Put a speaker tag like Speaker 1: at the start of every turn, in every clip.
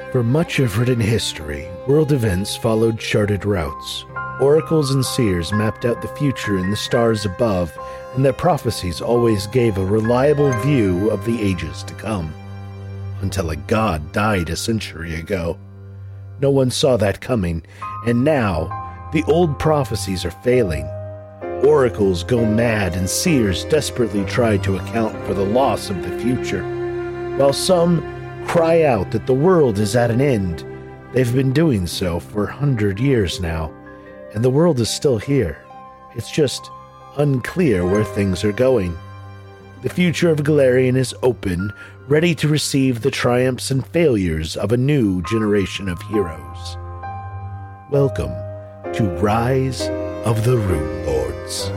Speaker 1: For much of written history, world events followed charted routes. Oracles and seers mapped out the future in the stars above, and their prophecies always gave a reliable view of the ages to come. Until a god died a century ago. No one saw that coming, and now the old prophecies are failing. Oracles go mad and seers desperately try to account for the loss of the future. While some cry out that the world is at an end, they've been doing so for 100 years now, and the world is still here. It's just unclear where things are going. The future of Golarion is open, ready to receive the triumphs and failures of a new generation of heroes. Welcome to Rise of the Rune Lords.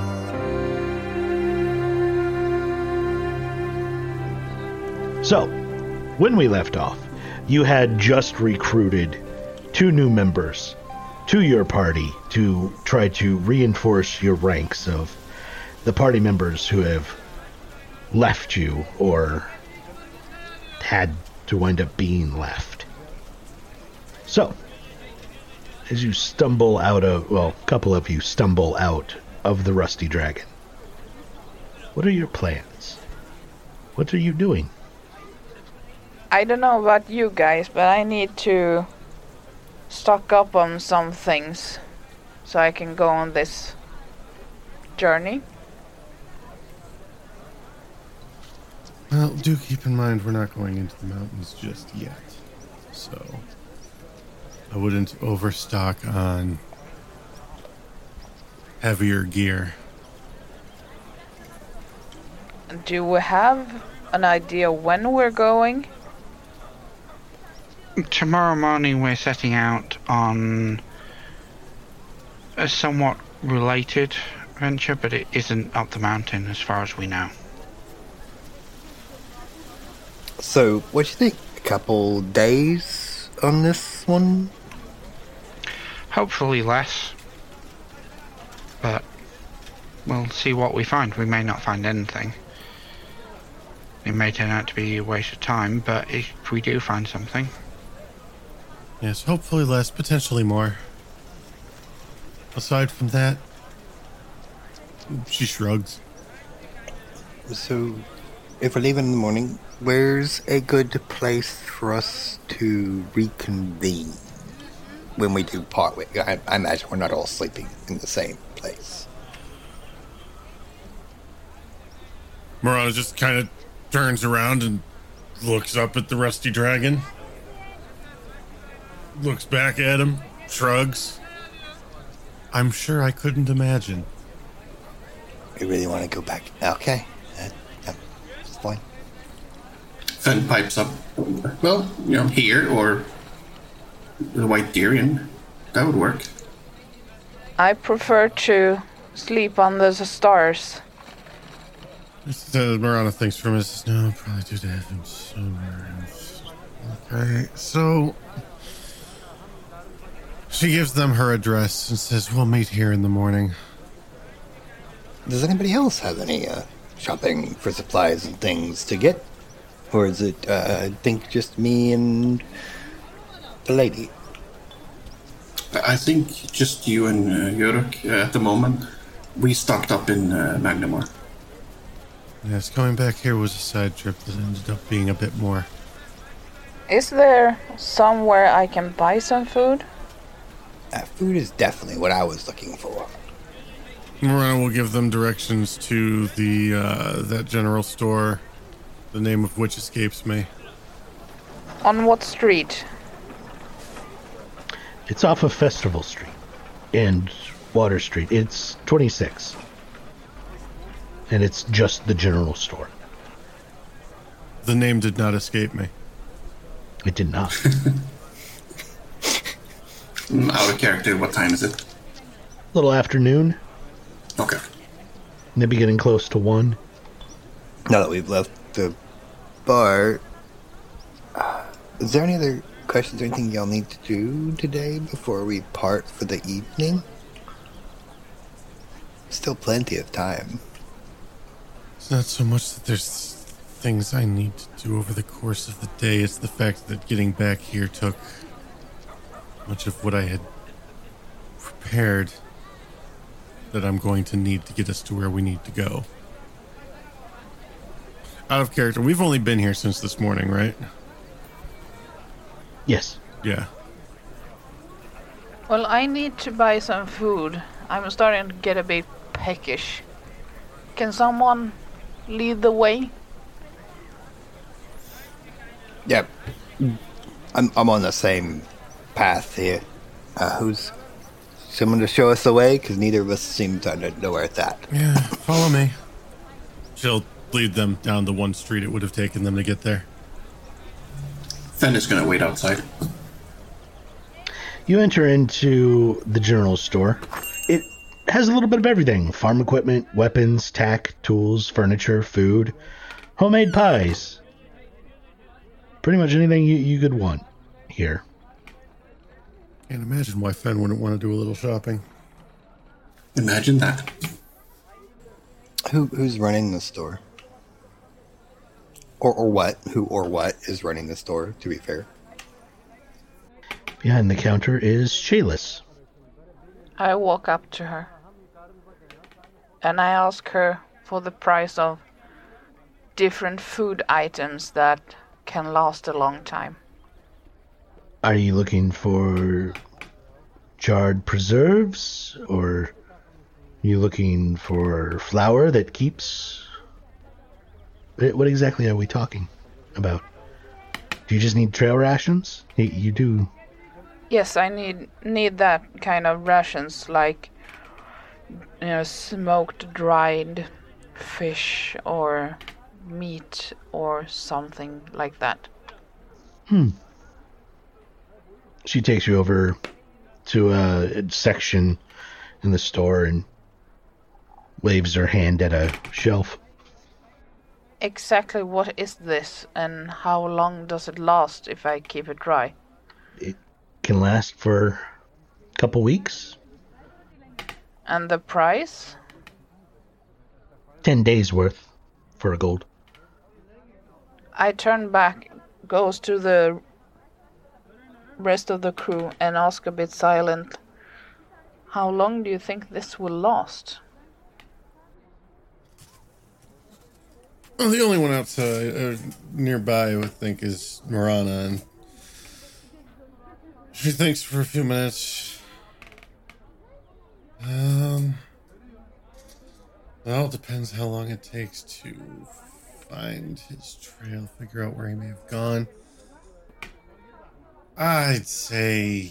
Speaker 1: So, when we left off, you had just recruited 2 new members to your party to try to reinforce your ranks of the party members who have left you or had to wind up being left. So, as you stumble out of, well, a couple of you stumble out of the Rusty Dragon, what are your plans? What are you doing?
Speaker 2: I don't know about you guys, but I need to stock up on some things so I can go on this journey.
Speaker 3: Well, do keep in mind we're not going into the mountains just yet, so I wouldn't overstock on heavier gear.
Speaker 2: Do we have an idea when we're going?
Speaker 4: Tomorrow morning we're setting out on a somewhat related venture, but it isn't up the mountain as far as we know.
Speaker 5: So, what do you think? A couple days on this one?
Speaker 4: Hopefully less. But we'll see what we find. We may not find anything. It may turn out to be a waste of time, but if we do find something...
Speaker 3: Yes, hopefully less, potentially more. Aside from that, she shrugs.
Speaker 5: So, if we're leaving in the morning, where's a good place for us to reconvene when we do part ways? I imagine we're not all sleeping in the same place.
Speaker 3: Morana just kind of turns around and looks up at the Rusty Dragon. Looks back at him, shrugs. I'm sure I couldn't imagine.
Speaker 5: We really want to go back. Okay. That's fine.
Speaker 6: Fen pipes up. Well, here or the White Darian. That would work.
Speaker 2: I prefer to sleep under the stars.
Speaker 3: Morana thinks for a minute. Says, no, probably do that in summer. Okay, so she gives them her address and says, we'll meet here in the morning.
Speaker 5: Does anybody else have any shopping for supplies and things to get? Or is it, I think, just me and the lady?
Speaker 6: I think just you and Yuruk at the moment. We stocked up in Magnamore.
Speaker 3: Yes, coming back here was a side trip that ended up being a bit more.
Speaker 2: Is there somewhere I can buy some food?
Speaker 5: Food is definitely what I was looking for.
Speaker 3: Morana will give them directions to the that general store, the name of which escapes me.
Speaker 2: On what street?
Speaker 1: It's off of Festival Street and Water Street. It's 26. And it's just the general store.
Speaker 3: The name did not escape me.
Speaker 1: It did not.
Speaker 6: Out of character, what time is it?
Speaker 1: Little afternoon.
Speaker 6: Okay.
Speaker 1: Maybe getting close to 1.
Speaker 5: Now that we've left the bar, is there any other questions or anything y'all need to do today before we part for the evening? Still plenty of time.
Speaker 3: It's not so much that there's things I need to do over the course of the day. It's the fact that getting back here took much of what I had prepared that I'm going to need to get us to where we need to go. Out of character, we've only been here since this morning, right?
Speaker 1: Yes.
Speaker 3: Yeah.
Speaker 2: Well, I need to buy some food. I'm starting to get a bit peckish. Can someone lead the way?
Speaker 5: Yep. I'm on the same path here. Who's someone to show us the way? Because neither of us seem to know where it's at.
Speaker 3: Yeah, follow me. She'll lead them down the one street it would have taken them to get there.
Speaker 6: Fen is going to wait outside.
Speaker 1: You enter into the general store. It has a little bit of everything. Farm equipment, weapons, tack, tools, furniture, food, homemade pies. Pretty much anything you could want here.
Speaker 3: Can't imagine why Fen wouldn't want to do a little shopping.
Speaker 6: Imagine that.
Speaker 5: Who's running the store? Or what? Who or what is running the store, to be fair?
Speaker 1: Behind the counter is Shayless.
Speaker 2: I walk up to her. And I ask her for the price of different food items that can last a long time.
Speaker 1: Are you looking for jarred preserves, or are you looking for flour that keeps? What exactly are we talking about? Do you just need trail rations? You do.
Speaker 2: Yes, I need that kind of rations, like, smoked dried fish or meat or something like that.
Speaker 1: She takes you over to a section in the store and waves her hand at a shelf.
Speaker 2: Exactly what is this, and how long does it last if I keep it dry?
Speaker 1: It can last for a couple weeks.
Speaker 2: And the price?
Speaker 1: 10 days worth for a gold.
Speaker 2: I turn back, goes to the rest of the crew, and ask a bit silent, how long do you think this will last?
Speaker 3: Well, the only one outside nearby, I would think, is Marana, and she thinks for a few minutes. It all depends how long it takes to find his trail, figure out where he may have gone. I'd say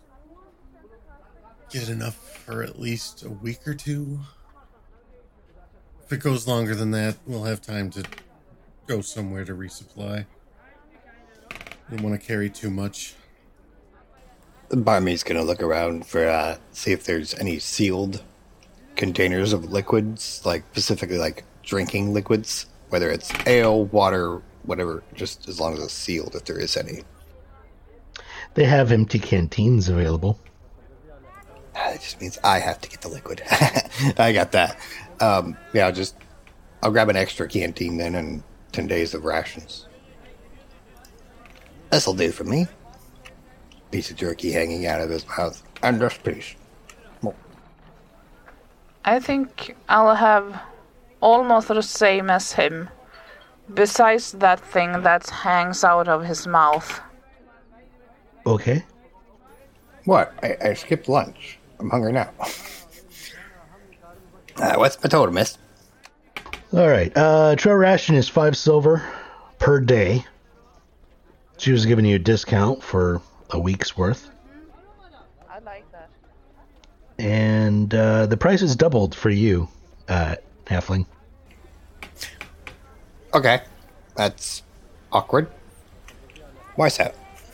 Speaker 3: get enough for at least a week or two. If it goes longer than that, we'll have time to go somewhere to resupply. Don't want to carry too much.
Speaker 5: Barmy's gonna look around for see if there's any sealed containers of liquids, like specifically like drinking liquids, whether it's ale, water, whatever, just as long as it's sealed, if there is any.
Speaker 1: They have empty canteens available.
Speaker 5: That just means I have to get the liquid. I got that. Yeah, I'll grab an extra canteen then and 10 days of rations. This'll do for me. Piece of jerky hanging out of his mouth. And just piece.
Speaker 2: I think I'll have almost the same as him, besides that thing that hangs out of his mouth.
Speaker 1: Okay.
Speaker 5: What? I skipped lunch. I'm hungry now. What's my total, miss?
Speaker 1: Alright, trail ration is 5 silver per day. She was giving you a discount for a week's worth.
Speaker 2: I like that.
Speaker 1: And the price is doubled for you, Halfling.
Speaker 5: Okay. That's awkward. Why's that?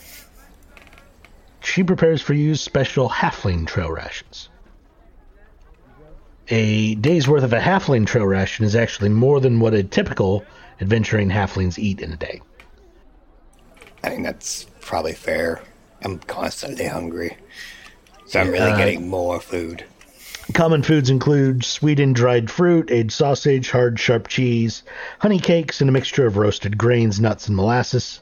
Speaker 1: She prepares for you special halfling trail rations. A day's worth of a halfling trail ration is actually more than what a typical adventuring halflings eat in a day.
Speaker 5: I think that's probably fair. I'm constantly hungry. So I'm really getting more food.
Speaker 1: Common foods include sweetened dried fruit, aged sausage, hard, sharp cheese, honey cakes, and a mixture of roasted grains, nuts, and molasses.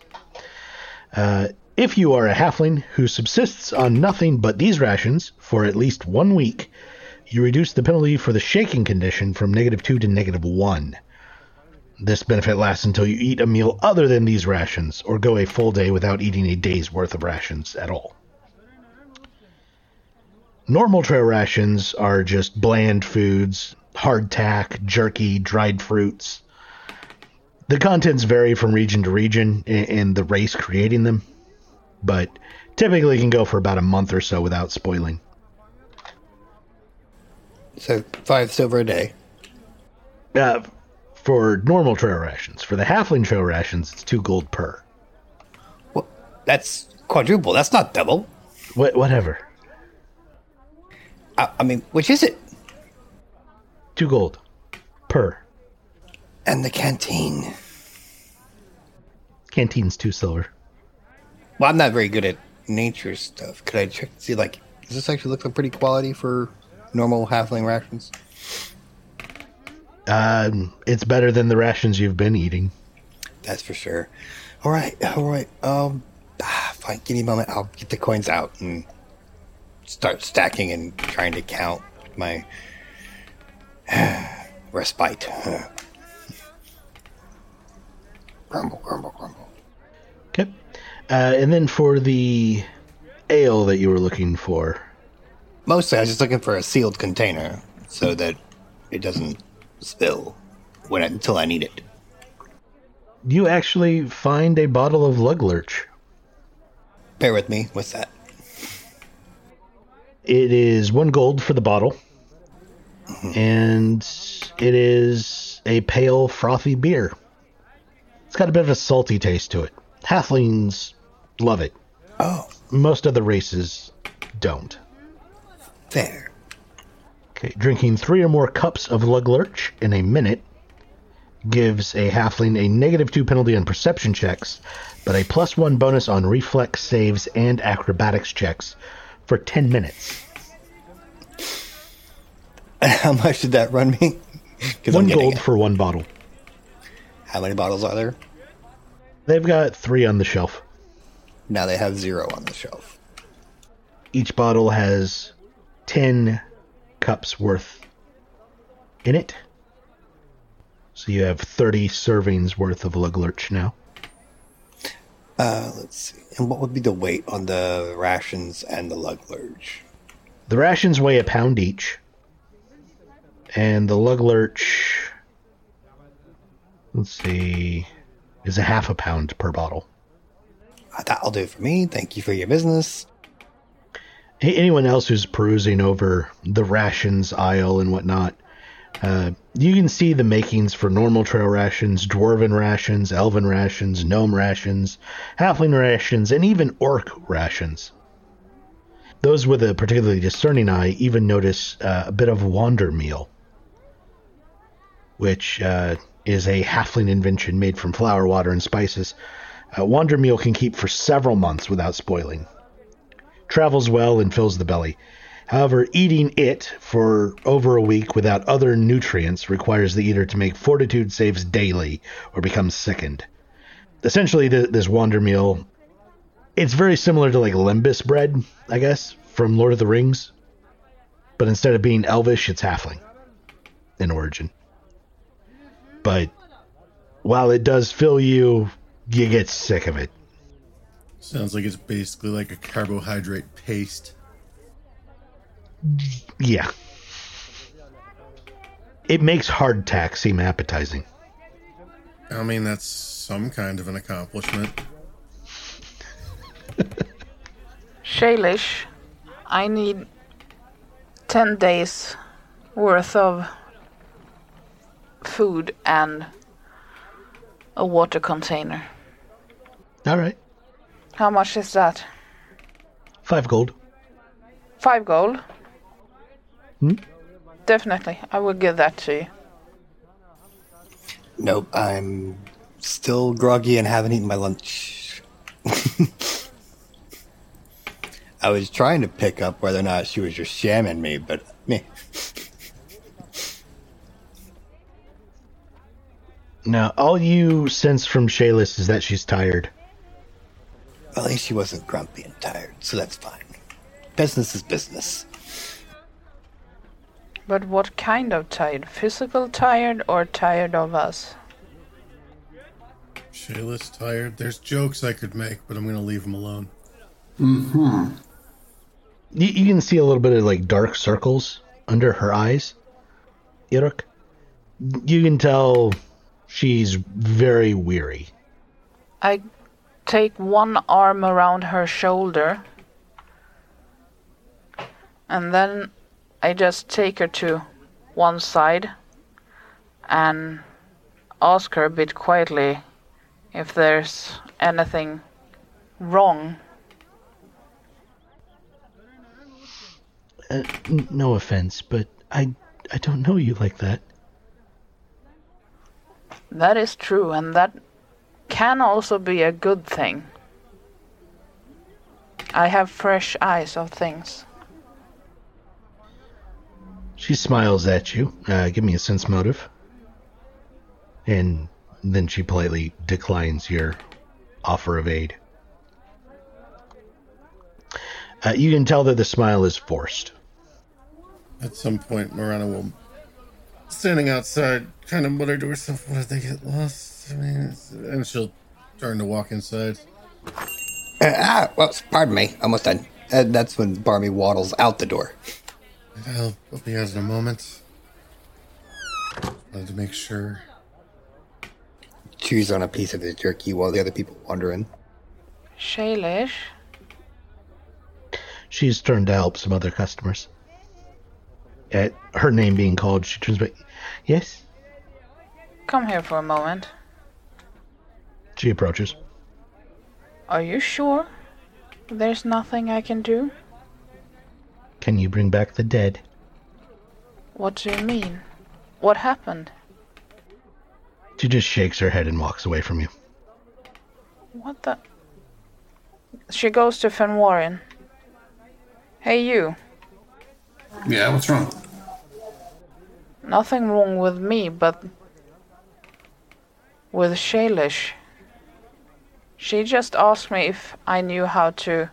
Speaker 1: If you are a halfling who subsists on nothing but these rations for at least 1 week, you reduce the penalty for the shaking condition from -2 to -1. This benefit lasts until you eat a meal other than these rations, or go a full day without eating a day's worth of rations at all. Normal trail rations are just bland foods, hardtack, jerky, dried fruits. The contents vary from region to region and the race creating them, but typically can go for about a month or so without spoiling.
Speaker 5: So 5 silver a day.
Speaker 1: For normal trail rations. For the halfling trail rations, it's 2 gold per.
Speaker 5: Well, that's quadruple. That's not double.
Speaker 1: Whatever.
Speaker 5: I mean, which is it?
Speaker 1: 2 gold per.
Speaker 5: And the canteen.
Speaker 1: Canteen's 2 silver.
Speaker 5: Well, I'm not very good at nature stuff. Could I check to see, like, does this actually look like pretty quality for normal halfling rations?
Speaker 1: It's better than the rations you've been eating.
Speaker 5: That's for sure. All right. Fine. Give me a moment. I'll get the coins out and start stacking and trying to count my respite. Grumble.
Speaker 1: Okay. And then for the ale that you were looking for.
Speaker 5: Mostly, I was just looking for a sealed container so that it doesn't spill until I need it.
Speaker 1: You actually find a bottle of Luglurch.
Speaker 5: Bear with me. What's that?
Speaker 1: It is 1 gold for the bottle. Mm-hmm. And it is a pale, frothy beer. It's got a bit of a salty taste to it. Halflings love it.
Speaker 5: Oh.
Speaker 1: Most other races don't.
Speaker 5: Fair.
Speaker 1: Okay, drinking 3 or more cups of Luglurch in a minute gives a halfling a -2 penalty on perception checks, but a +1 bonus on reflex saves and acrobatics checks for 10 minutes.
Speaker 5: How much did that run me?
Speaker 1: 1 gold for 1 bottle.
Speaker 5: How many bottles are there?
Speaker 1: They've got 3 on the shelf.
Speaker 5: Now they have 0 on the shelf.
Speaker 1: Each bottle has 10 cups worth in it. So you have 30 servings worth of Luglurch now.
Speaker 5: Let's see. And what would be the weight on the rations and the Luglurch?
Speaker 1: The rations weigh a pound each. And the Luglurch, let's see, is a half a pound per bottle.
Speaker 5: That'll do for me. Thank you for your business.
Speaker 1: Anyone else who's perusing over the rations aisle and whatnot, you can see the makings for normal trail rations, dwarven rations, elven rations, gnome rations, halfling rations, and even orc rations. Those with a particularly discerning eye even notice a bit of wander meal, which is a halfling invention made from flour, water, and spices. Wander meal can keep for several months without spoiling. Travels well and fills the belly. However, eating it for over a week without other nutrients requires the eater to make fortitude saves daily or become sickened. Essentially, this wander meal, it's very similar to like Limbus bread, I guess, from Lord of the Rings. But instead of being elvish, it's halfling in origin. But while it does fill you, you get sick of it.
Speaker 3: Sounds like it's basically like a carbohydrate paste.
Speaker 1: Yeah. It makes hardtack seem appetizing.
Speaker 3: I mean, that's some kind of an accomplishment.
Speaker 2: Shalish, I need 10 days worth of food and a water container.
Speaker 1: All right.
Speaker 2: How much is that?
Speaker 1: 5 gold.
Speaker 2: 5 gold?
Speaker 1: Hmm?
Speaker 2: Definitely, I will give that to you.
Speaker 5: Nope, I'm still groggy and haven't eaten my lunch. I was trying to pick up whether or not she was just shamming me, but meh.
Speaker 1: Now, all you sense from Shayless is that she's tired.
Speaker 5: At least she wasn't grumpy and tired, so that's fine. Business is business.
Speaker 2: But what kind of tired? Physical tired or tired of us?
Speaker 3: Shayla's tired. There's jokes I could make, but I'm going to leave them alone.
Speaker 6: Mm-hmm.
Speaker 1: You can see a little bit of like dark circles under her eyes, Iruk. You can tell she's very weary.
Speaker 2: I take one arm around her shoulder, and then I just take her to one side and ask her a bit quietly if there's anything wrong.
Speaker 1: No offense, but I don't know you like that.
Speaker 2: That is true, and that can also be a good thing. I have fresh eyes of things.
Speaker 1: She smiles at you. Give me a sense motive. And then she politely declines your offer of aid. You can tell that the smile is forced.
Speaker 3: At some point, Marana will, standing outside, kind of mutter to herself, what if they get lost? I mean, and she'll turn to walk inside.
Speaker 5: Well, pardon me, almost done. That's when Barmy waddles out the door.
Speaker 3: I'll be out in a moment. Wanted to make sure.
Speaker 5: Chews on a piece of his jerky while the other people wander in.
Speaker 2: Shaylish?
Speaker 1: She's turned to help some other customers. At her name being called, she turns back. Yes?
Speaker 2: Come here for a moment.
Speaker 1: She approaches.
Speaker 2: Are you sure there's nothing I can do?
Speaker 1: Can you bring back the dead?
Speaker 2: What do you mean? What happened?
Speaker 1: She just shakes her head and walks away from you.
Speaker 2: What the... She goes to Fenwarren. Hey, you.
Speaker 6: Yeah, what's wrong?
Speaker 2: Nothing wrong with me, but with Shaylish. She just asked me if I knew how to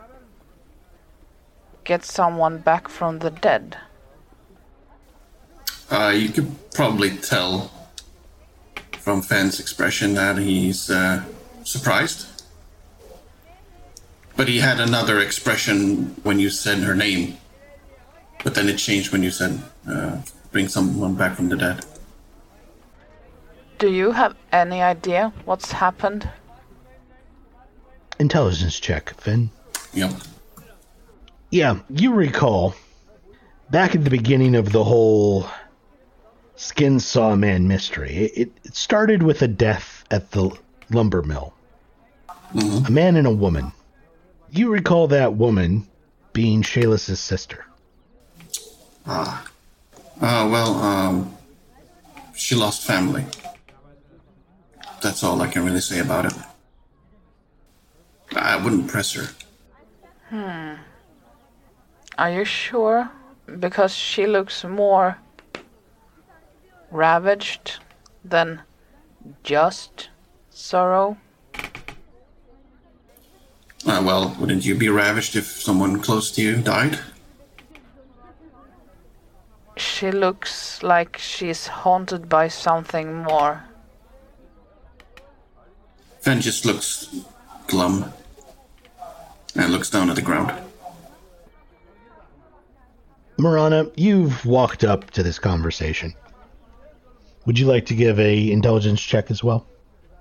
Speaker 2: get someone back from the dead.
Speaker 6: You could probably tell from Fenn's expression that he's surprised. But he had another expression when you said her name. But then it changed when you said, bring someone back from the dead.
Speaker 2: Do you have any idea what's happened?
Speaker 1: Intelligence check, Finn.
Speaker 6: Yep.
Speaker 1: Yeah, you recall, back at the beginning of the whole Skin Saw Man mystery, it started with a death at the lumber mill.
Speaker 6: Mm-hmm.
Speaker 1: A man and a woman. You recall that woman being Shayless's sister.
Speaker 6: She lost family. That's all I can really say about it. I wouldn't press her.
Speaker 2: Are you sure? Because she looks more ravaged than just sorrow.
Speaker 6: Wouldn't you be ravaged if someone close to you died?
Speaker 2: She looks like she's haunted by something more.
Speaker 6: Fen just looks glum and looks down at the ground.
Speaker 1: Marana, you've walked up to this conversation. Would you like to give a intelligence check as well?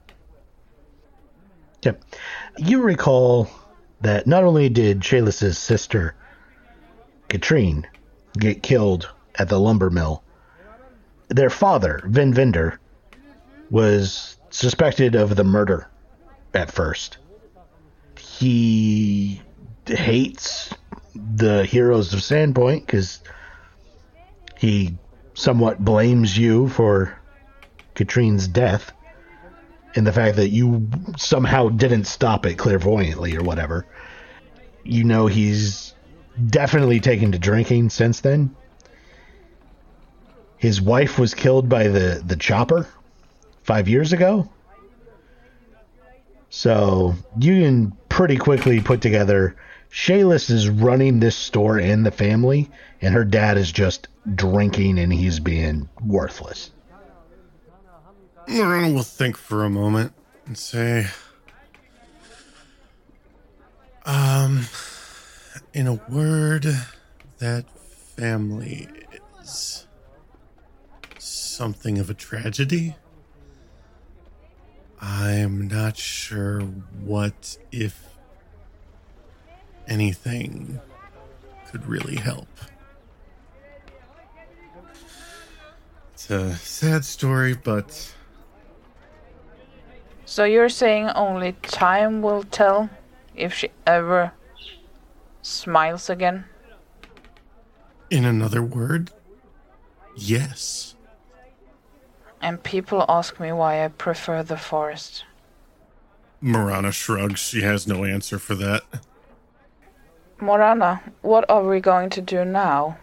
Speaker 1: Okay. You recall that not only did Shayless's sister, Katrine, get killed at the lumber mill, their father, Vin Vinder, was suspected of the murder at first. He hates the heroes of Sandpoint because he somewhat blames you for Katrine's death and the fact that you somehow didn't stop it clairvoyantly or whatever. You know he's definitely taken to drinking since then. His wife was killed by the chopper 5 years ago. So you can pretty quickly put together Shayless is running this store and the family, and her dad is just drinking and he's being worthless.
Speaker 3: Morana will think for a moment and say, in a word, that family is something of a tragedy. I'm not sure what, if anything, could really help. It's a sad story, but...
Speaker 2: So you're saying only time will tell if she ever smiles again?
Speaker 3: In another word, yes.
Speaker 2: And people ask me why I prefer the forest.
Speaker 3: Morana shrugs. She has no answer for that.
Speaker 2: Morana, what are we going to do now?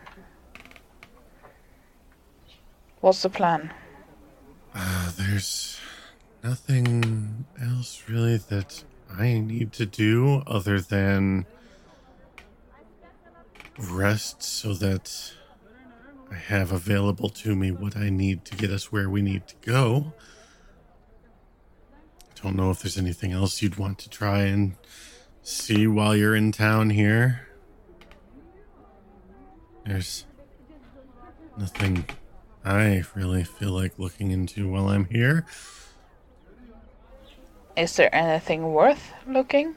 Speaker 2: What's the plan?
Speaker 3: There's nothing else really that I need to do other than rest so that I have available to me what I need to get us where we need to go. I don't know if there's anything else you'd want to try and see while you're in town here. There's nothing I really feel like looking into while I'm here.
Speaker 2: Is there anything worth looking?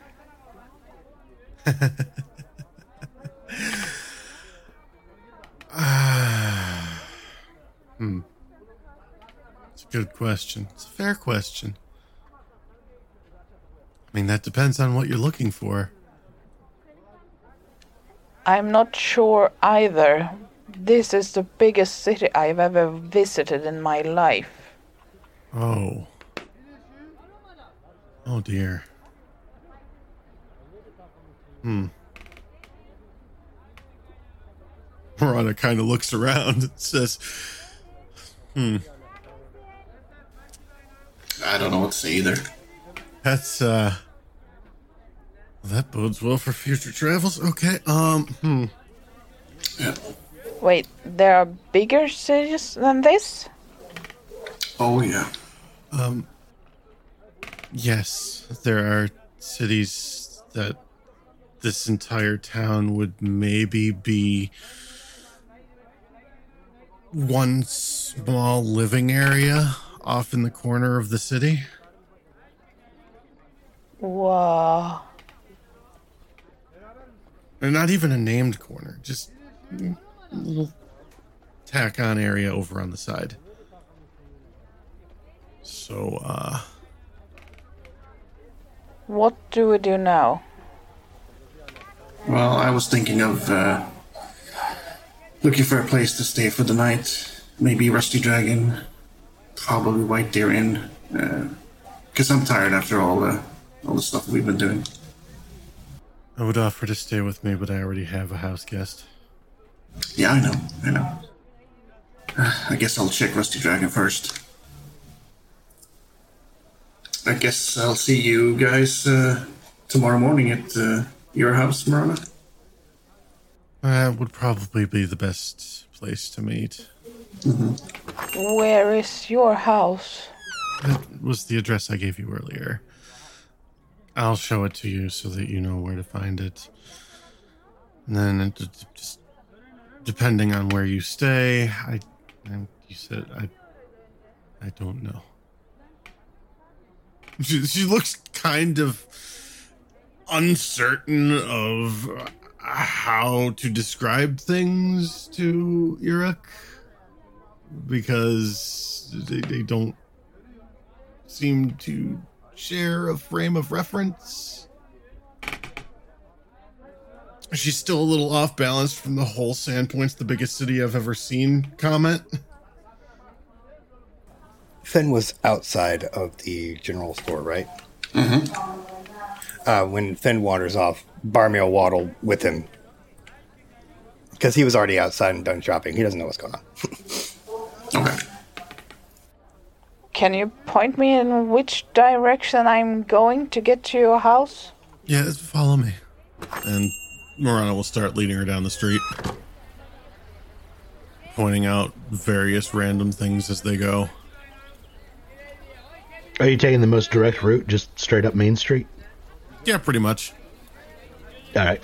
Speaker 3: It's a good question. It's a fair question. I mean, that depends on what you're looking for.
Speaker 2: I'm not sure either. This is the biggest city I've ever visited in my life.
Speaker 3: Oh. Oh dear. Morana kind of looks around and says,
Speaker 6: I don't know what to say either.
Speaker 3: That's, that bodes well for future travels. Okay,
Speaker 6: Yeah.
Speaker 2: Wait, there are bigger cities than this?
Speaker 6: Oh, yeah.
Speaker 3: Yes, there are cities that this entire town would maybe be one small living area off in the corner of the city.
Speaker 2: Wow.
Speaker 3: And not even a named corner, just a little tack-on area over on the side. So,
Speaker 2: What do we do now?
Speaker 6: Well, I was thinking of looking for a place to stay for the night. Maybe Rusty Dragon, probably White Deer Inn. Because I'm tired after all the stuff we've been doing.
Speaker 3: I would offer to stay with me, but I already have a house guest.
Speaker 6: Yeah, I know. I guess I'll check Rusty Dragon first. I guess I'll see you guys tomorrow morning at your house, Morana.
Speaker 3: That would probably be the best place to meet.
Speaker 6: Mm-hmm.
Speaker 2: Where is your house?
Speaker 3: That was the address I gave you earlier. I'll show it to you so that you know where to find it. And then just depending on where you stay, you said I don't know. She looks kind of uncertain of how to describe things to Uruk because they don't seem to share a frame of reference. She's still a little off balance from the whole Sandpoint's the biggest city I've ever seen comment.
Speaker 5: Finn was outside of the general store, right?
Speaker 6: Mm-hmm.
Speaker 5: When Finn wanders off, Barmy will waddle with him. Because he was already outside and done shopping. He doesn't know what's going on.
Speaker 6: Okay.
Speaker 2: Can you point me in which direction I'm going to get to your house?
Speaker 3: Yeah, follow me. And Morana will start leading her down the street, pointing out various random things as they go.
Speaker 1: Are you taking the most direct route, just straight up Main Street?
Speaker 3: Yeah, pretty much.
Speaker 1: All right.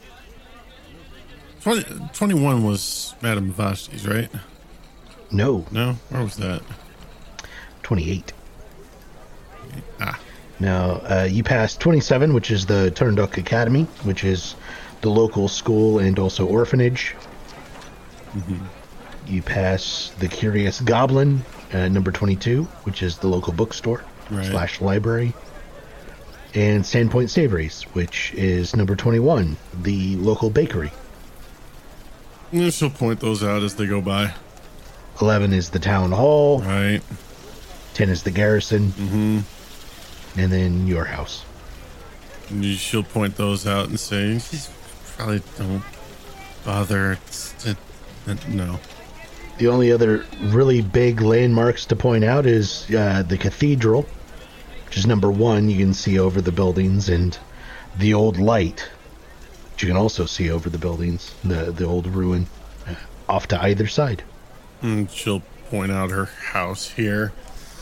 Speaker 3: 21 was Madame Vashti's, right?
Speaker 1: No.
Speaker 3: No? Where was that?
Speaker 1: 28.
Speaker 3: Ah.
Speaker 1: Now, you pass 27, which is the Turnduk Academy, which is the local school and also orphanage.
Speaker 3: Mm-hmm.
Speaker 1: You pass the Curious Goblin, number 22, which is the local bookstore / library. And Sandpoint Savories, which is number 21, the local bakery.
Speaker 3: Yeah, she'll point those out as they go by.
Speaker 1: 11 is the town hall.
Speaker 3: Right.
Speaker 1: 10 is the garrison.
Speaker 3: Mm-hmm.
Speaker 1: And then your house.
Speaker 3: And she'll point those out and say, probably don't bother. No.
Speaker 1: The only other really big landmarks to point out is the cathedral, which is number 1. You can see over the buildings, and the old light, which you can also see over the buildings, the old ruin, off to either side.
Speaker 3: And she'll point out her house here.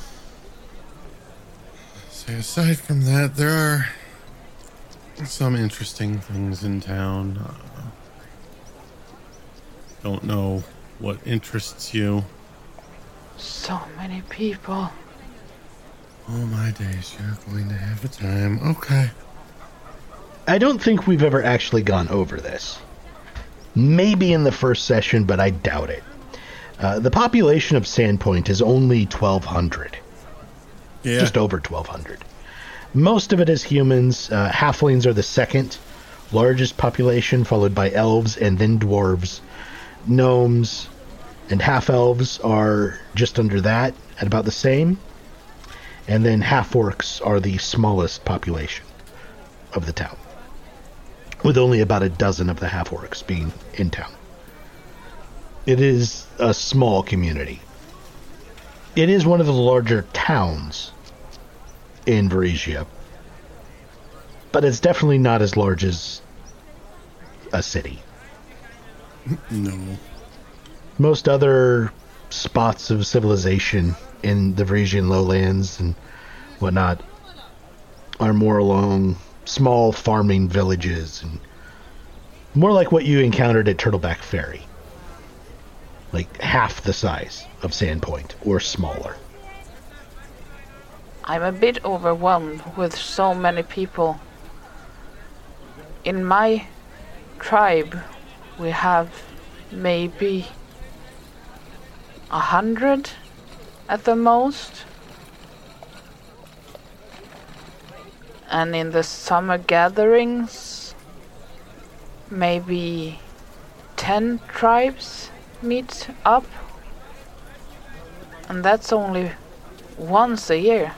Speaker 3: So aside from that, there are some interesting things in town. Don't know what interests you.
Speaker 2: So many people.
Speaker 3: Oh my days, you're going to have a time. Okay.
Speaker 1: I don't think we've ever actually gone over this. Maybe in the first session, but I doubt it. The population of Sandpoint is only 1,200.
Speaker 3: Yeah.
Speaker 1: Just over 1,200. Most of it is humans. Halflings are the second largest population, followed by elves and then dwarves. Gnomes and half-elves are just under that, at about the same. And then half-orcs are the smallest population of the town, with only about a dozen of the half-orcs being in town. It is a small community. It is one of the larger towns in Varesia, but it's definitely not as large as a city.
Speaker 3: No.
Speaker 1: Most other spots of civilization in the Varesian lowlands and whatnot are more along small farming villages and more like what you encountered at Turtleback Ferry. Like half the size of Sandpoint or smaller.
Speaker 2: I'm a bit overwhelmed with so many people. In my tribe, we have maybe 100 at the most. And in the summer gatherings, maybe 10 tribes meet up. And that's only once a year.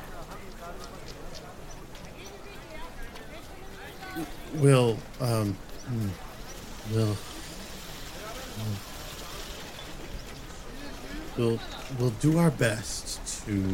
Speaker 3: We'll do our best to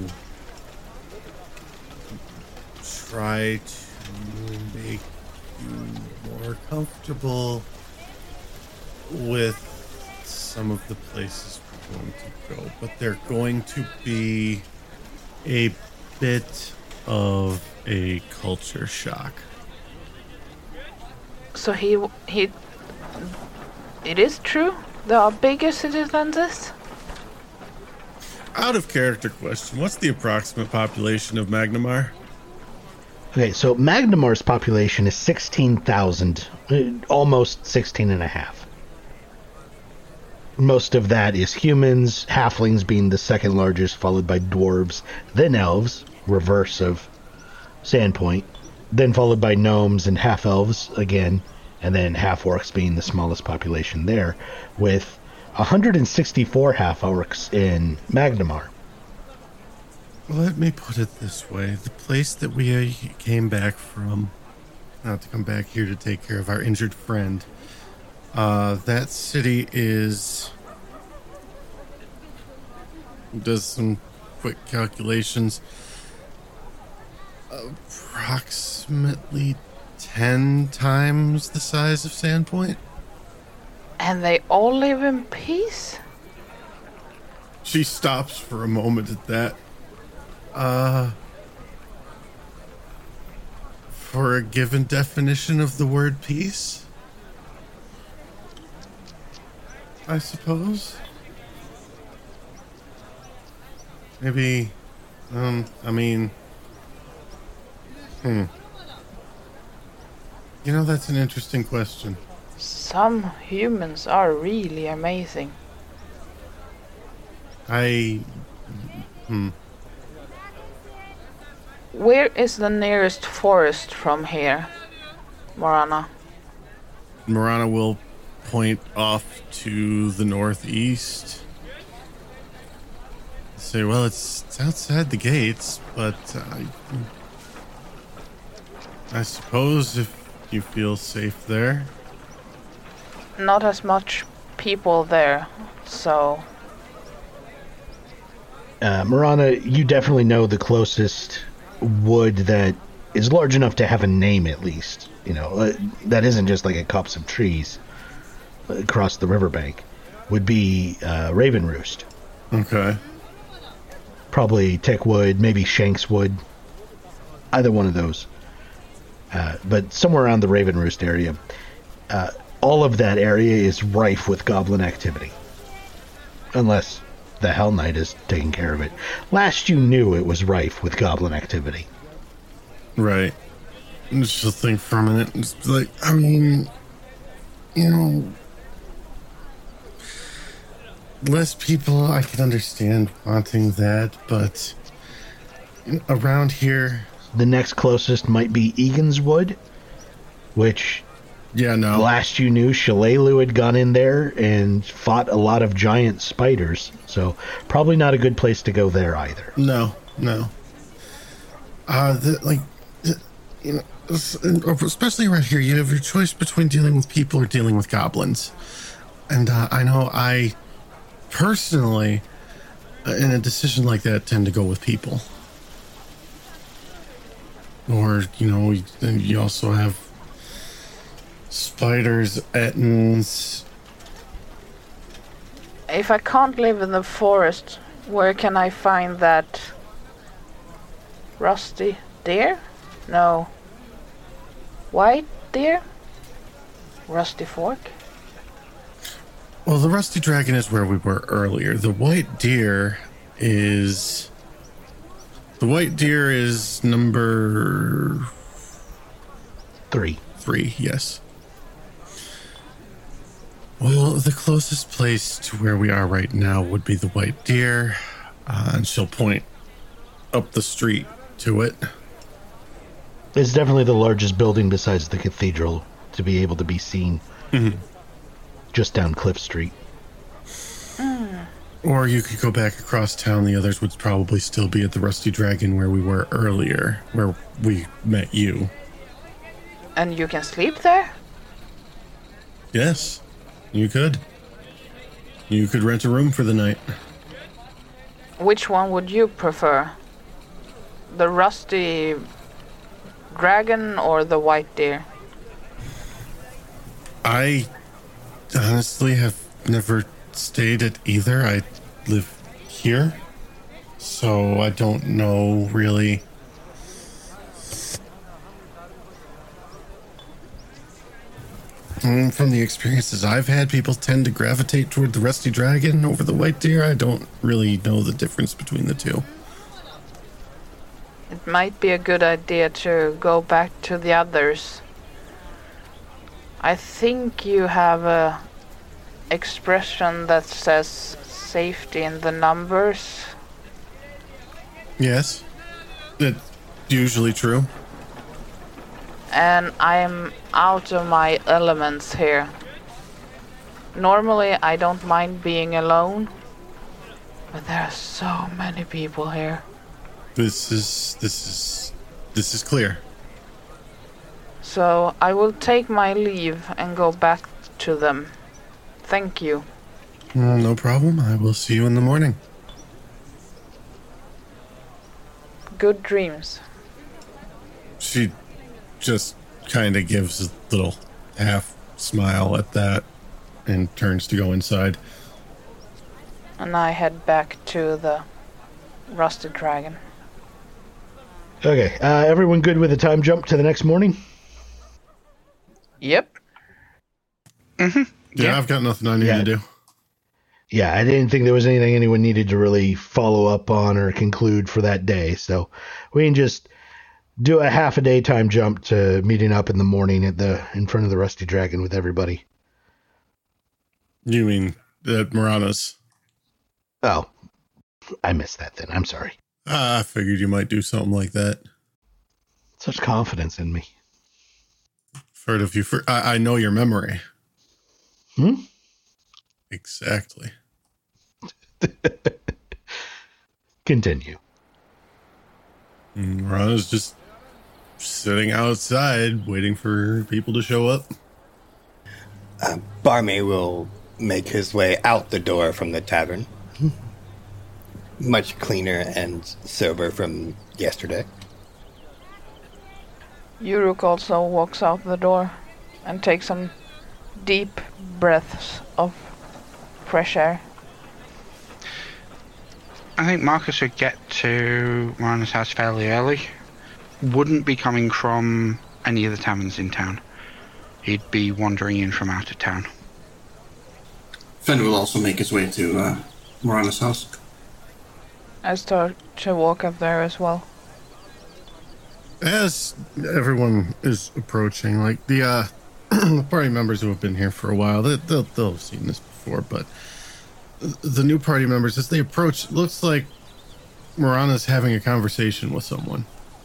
Speaker 3: try to make you more comfortable with some of the places we're going to go, but they're going to be a bit of a culture shock.
Speaker 2: So it is true? There are bigger cities than this?
Speaker 3: Out of character question, what's the approximate population of Magnamar?
Speaker 1: Okay, so Magnamar's population is 16,000, almost 16 and a half. Most of that is humans, halflings being the second largest, followed by dwarves, then elves, reverse of Sandpoint, then followed by gnomes and half-elves again, and then half-orcs being the smallest population there, with 164 half-orcs in Magnamar.
Speaker 3: Let me put it this way. The place that we came back from, not to come back here to take care of our injured friend, that city does some quick calculations, approximately 10 times the size of Sandpoint.
Speaker 2: And they all live in peace?
Speaker 3: She stops for a moment at that. For a given definition of the word peace, I suppose. Maybe, You know, that's an interesting question.
Speaker 2: Some humans are really amazing. Where is the nearest forest from here, Morana?
Speaker 3: Morana will point off to the northeast. Say, well, it's outside the gates, but I suppose if you feel safe there.
Speaker 2: Not as much people there, so...
Speaker 1: Morana, you definitely know the closest wood that is large enough to have a name, at least. You know, that isn't just like a copse of trees across the riverbank. Would be Raven Roost.
Speaker 3: Okay.
Speaker 1: Probably Tickwood, maybe Shankswood. Either one of those. But somewhere around the Raven Roost area. All of that area is rife with goblin activity. Unless the Hell Knight is taking care of it. Last you knew, it was rife with goblin activity.
Speaker 3: Right. Just think for a minute. It's like, I mean, you know, less people, I can understand wanting that, but around here...
Speaker 1: The next closest might be Egan's Wood, which...
Speaker 3: Yeah, no.
Speaker 1: Last you knew, Shalelu had gone in there and fought a lot of giant spiders, so probably not a good place to go there either.
Speaker 3: No. You know, especially around here, you have your choice between dealing with people or dealing with goblins. And I know I personally, in a decision like that, tend to go with people. Or, you know, you also have spiders, ettins.
Speaker 2: If I can't live in the forest, where can I find that rusty deer? No. White deer? Rusty fork?
Speaker 3: Well, the rusty dragon is where we were earlier. The white deer is number
Speaker 1: 3.
Speaker 3: 3, yes. Well, the closest place to where we are right now would be the White Deer, and she'll point up the street to it.
Speaker 1: It's definitely the largest building besides the cathedral to be able to be seen just down Cliff Street.
Speaker 3: Or you could go back across town. The others would probably still be at the Rusty Dragon where we were earlier, where we met you.
Speaker 2: And you can sleep there?
Speaker 3: Yes. You could. You could rent a room for the night.
Speaker 2: Which one would you prefer? The Rusty Dragon or the White Deer?
Speaker 3: I honestly have never stayed at either. I live here, so I don't know really. From the experiences I've had, people tend to gravitate toward the Rusty Dragon over the White Deer. I don't really know the difference between the two.
Speaker 2: It might be a good idea to go back to the others. I think you have a expression that says safety in the numbers.
Speaker 3: Yes, that's usually true.
Speaker 2: And I'm out of my elements here. Normally I don't mind being alone, but there are so many people here.
Speaker 3: This is clear.
Speaker 2: So I will take my leave and go back to them. Thank you.
Speaker 3: No problem. I will see you in the morning.
Speaker 2: Good dreams.
Speaker 3: She just kind of gives a little half smile at that and turns to go inside.
Speaker 2: And I head back to the Rusted Dragon.
Speaker 1: Okay, everyone good with the time jump to the next morning?
Speaker 2: Yep.
Speaker 3: Yeah, I've got nothing I need to do.
Speaker 1: Yeah, I didn't think there was anything anyone needed to really follow up on or conclude for that day, so we can just do a half a day time jump to meeting up in the morning in front of the Rusty Dragon with everybody.
Speaker 3: You mean at Marana's?
Speaker 1: Oh, I missed that then. I'm sorry.
Speaker 3: I figured you might do something like that.
Speaker 1: Such confidence in me.
Speaker 3: Heard of you. I know your memory. Exactly.
Speaker 1: Continue.
Speaker 3: Marana's just sitting outside waiting for people to show up.
Speaker 5: Barmy will make his way out the door from the tavern. Much cleaner and sober from yesterday.
Speaker 2: Uruk also walks out the door and takes some deep breaths of fresh air.
Speaker 4: I think Marcus would get to Marana's house fairly early. Wouldn't be coming from any of the taverns in town. He'd be wandering in from out of town.
Speaker 6: Fen will also make his way to Marana's house.
Speaker 2: I start to walk up there as well.
Speaker 3: As everyone is approaching, like the party members who have been here for a while, they'll have seen this before, but the new party members, as they approach, it looks like Marana's having a conversation with someone.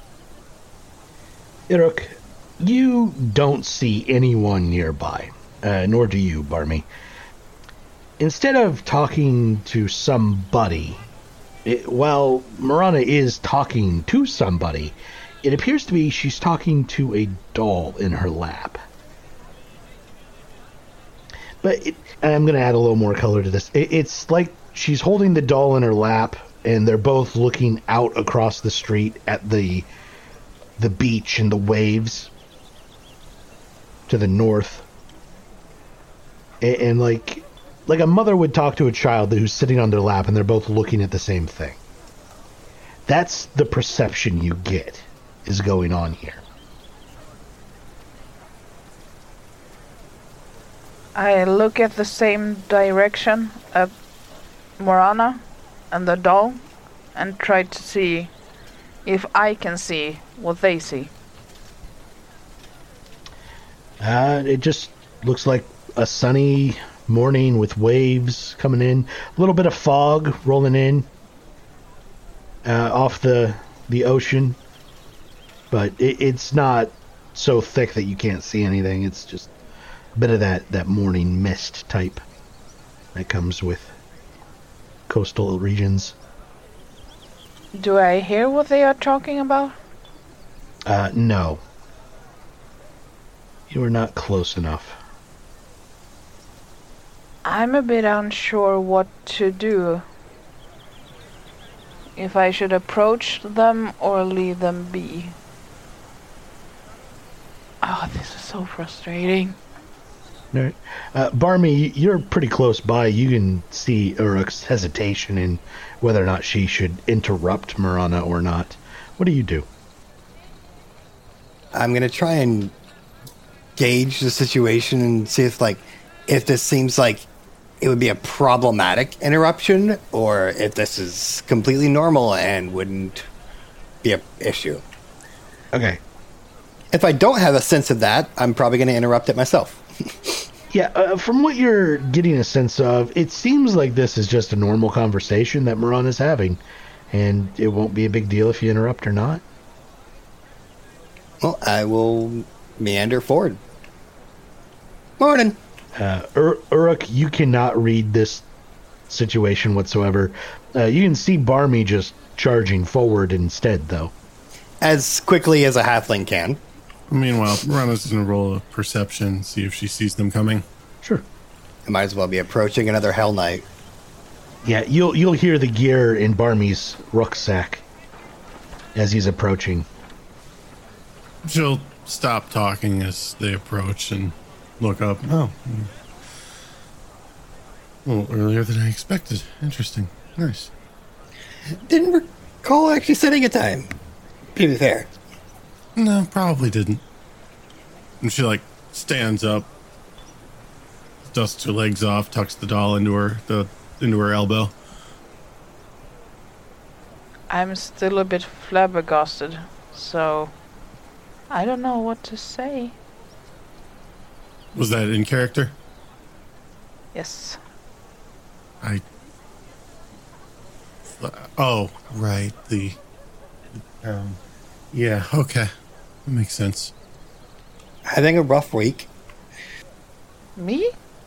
Speaker 1: Uruk, you don't see anyone nearby, nor do you, Barmy. Instead of talking to somebody, while Marana is talking to somebody, it appears to be she's talking to a doll in her lap. But and I'm going to add a little more color to this. It's like she's holding the doll in her lap, and they're both looking out across the street at the beach and the waves to the north. And like a mother would talk to a child who's sitting on their lap, and they're both looking at the same thing. That's the perception you get is going on here.
Speaker 2: I look at the same direction at Marana and the doll and try to see if I can see what they see.
Speaker 1: It just looks like a sunny morning with waves coming in, a little bit of fog rolling in off the ocean, but it's not so thick that you can't see anything. It's just a bit of that morning mist type that comes with coastal regions.
Speaker 2: Do I hear what they are talking about?
Speaker 1: No. You are not close enough.
Speaker 2: I'm a bit unsure what to do. If I should approach them or leave them be. Oh, this is so frustrating.
Speaker 1: All right. Barmy, you're pretty close by. You can see Uruk's hesitation in whether or not she should interrupt Marana or not. What do you do?
Speaker 5: I'm going to try and gauge the situation and see if this seems like it would be a problematic interruption or if this is completely normal and wouldn't be an issue.
Speaker 1: Okay.
Speaker 5: If I don't have a sense of that, I'm probably going to interrupt it myself.
Speaker 1: Yeah, from what you're getting a sense of, it seems like this is just a normal conversation that Marana's having, and it won't be a big deal if you interrupt or not.
Speaker 5: Well, I will meander forward. Morning.
Speaker 1: Uruk, you cannot read this situation whatsoever. You can see Barmy just charging forward instead, though.
Speaker 5: As quickly as a halfling can.
Speaker 3: Meanwhile, Marana's going to roll a perception, see if she sees them coming.
Speaker 1: Sure.
Speaker 5: I might as well be approaching another Hell Knight.
Speaker 1: Yeah, you'll hear the gear in Barmy's rucksack. as he's approaching.
Speaker 3: She'll stop talking as they approach and look up. Oh. A little earlier than I expected. Interesting. Nice.
Speaker 5: Didn't recall actually setting a time. To be fair.
Speaker 3: No, probably didn't. And she, stands up, dusts her legs off, tucks the doll into her elbow.
Speaker 2: I'm still a bit flabbergasted, so I don't know what to say.
Speaker 3: Was that in character?
Speaker 2: Yes.
Speaker 3: Oh, right. Yeah, okay. That makes sense.
Speaker 5: Having a rough week.
Speaker 2: Me?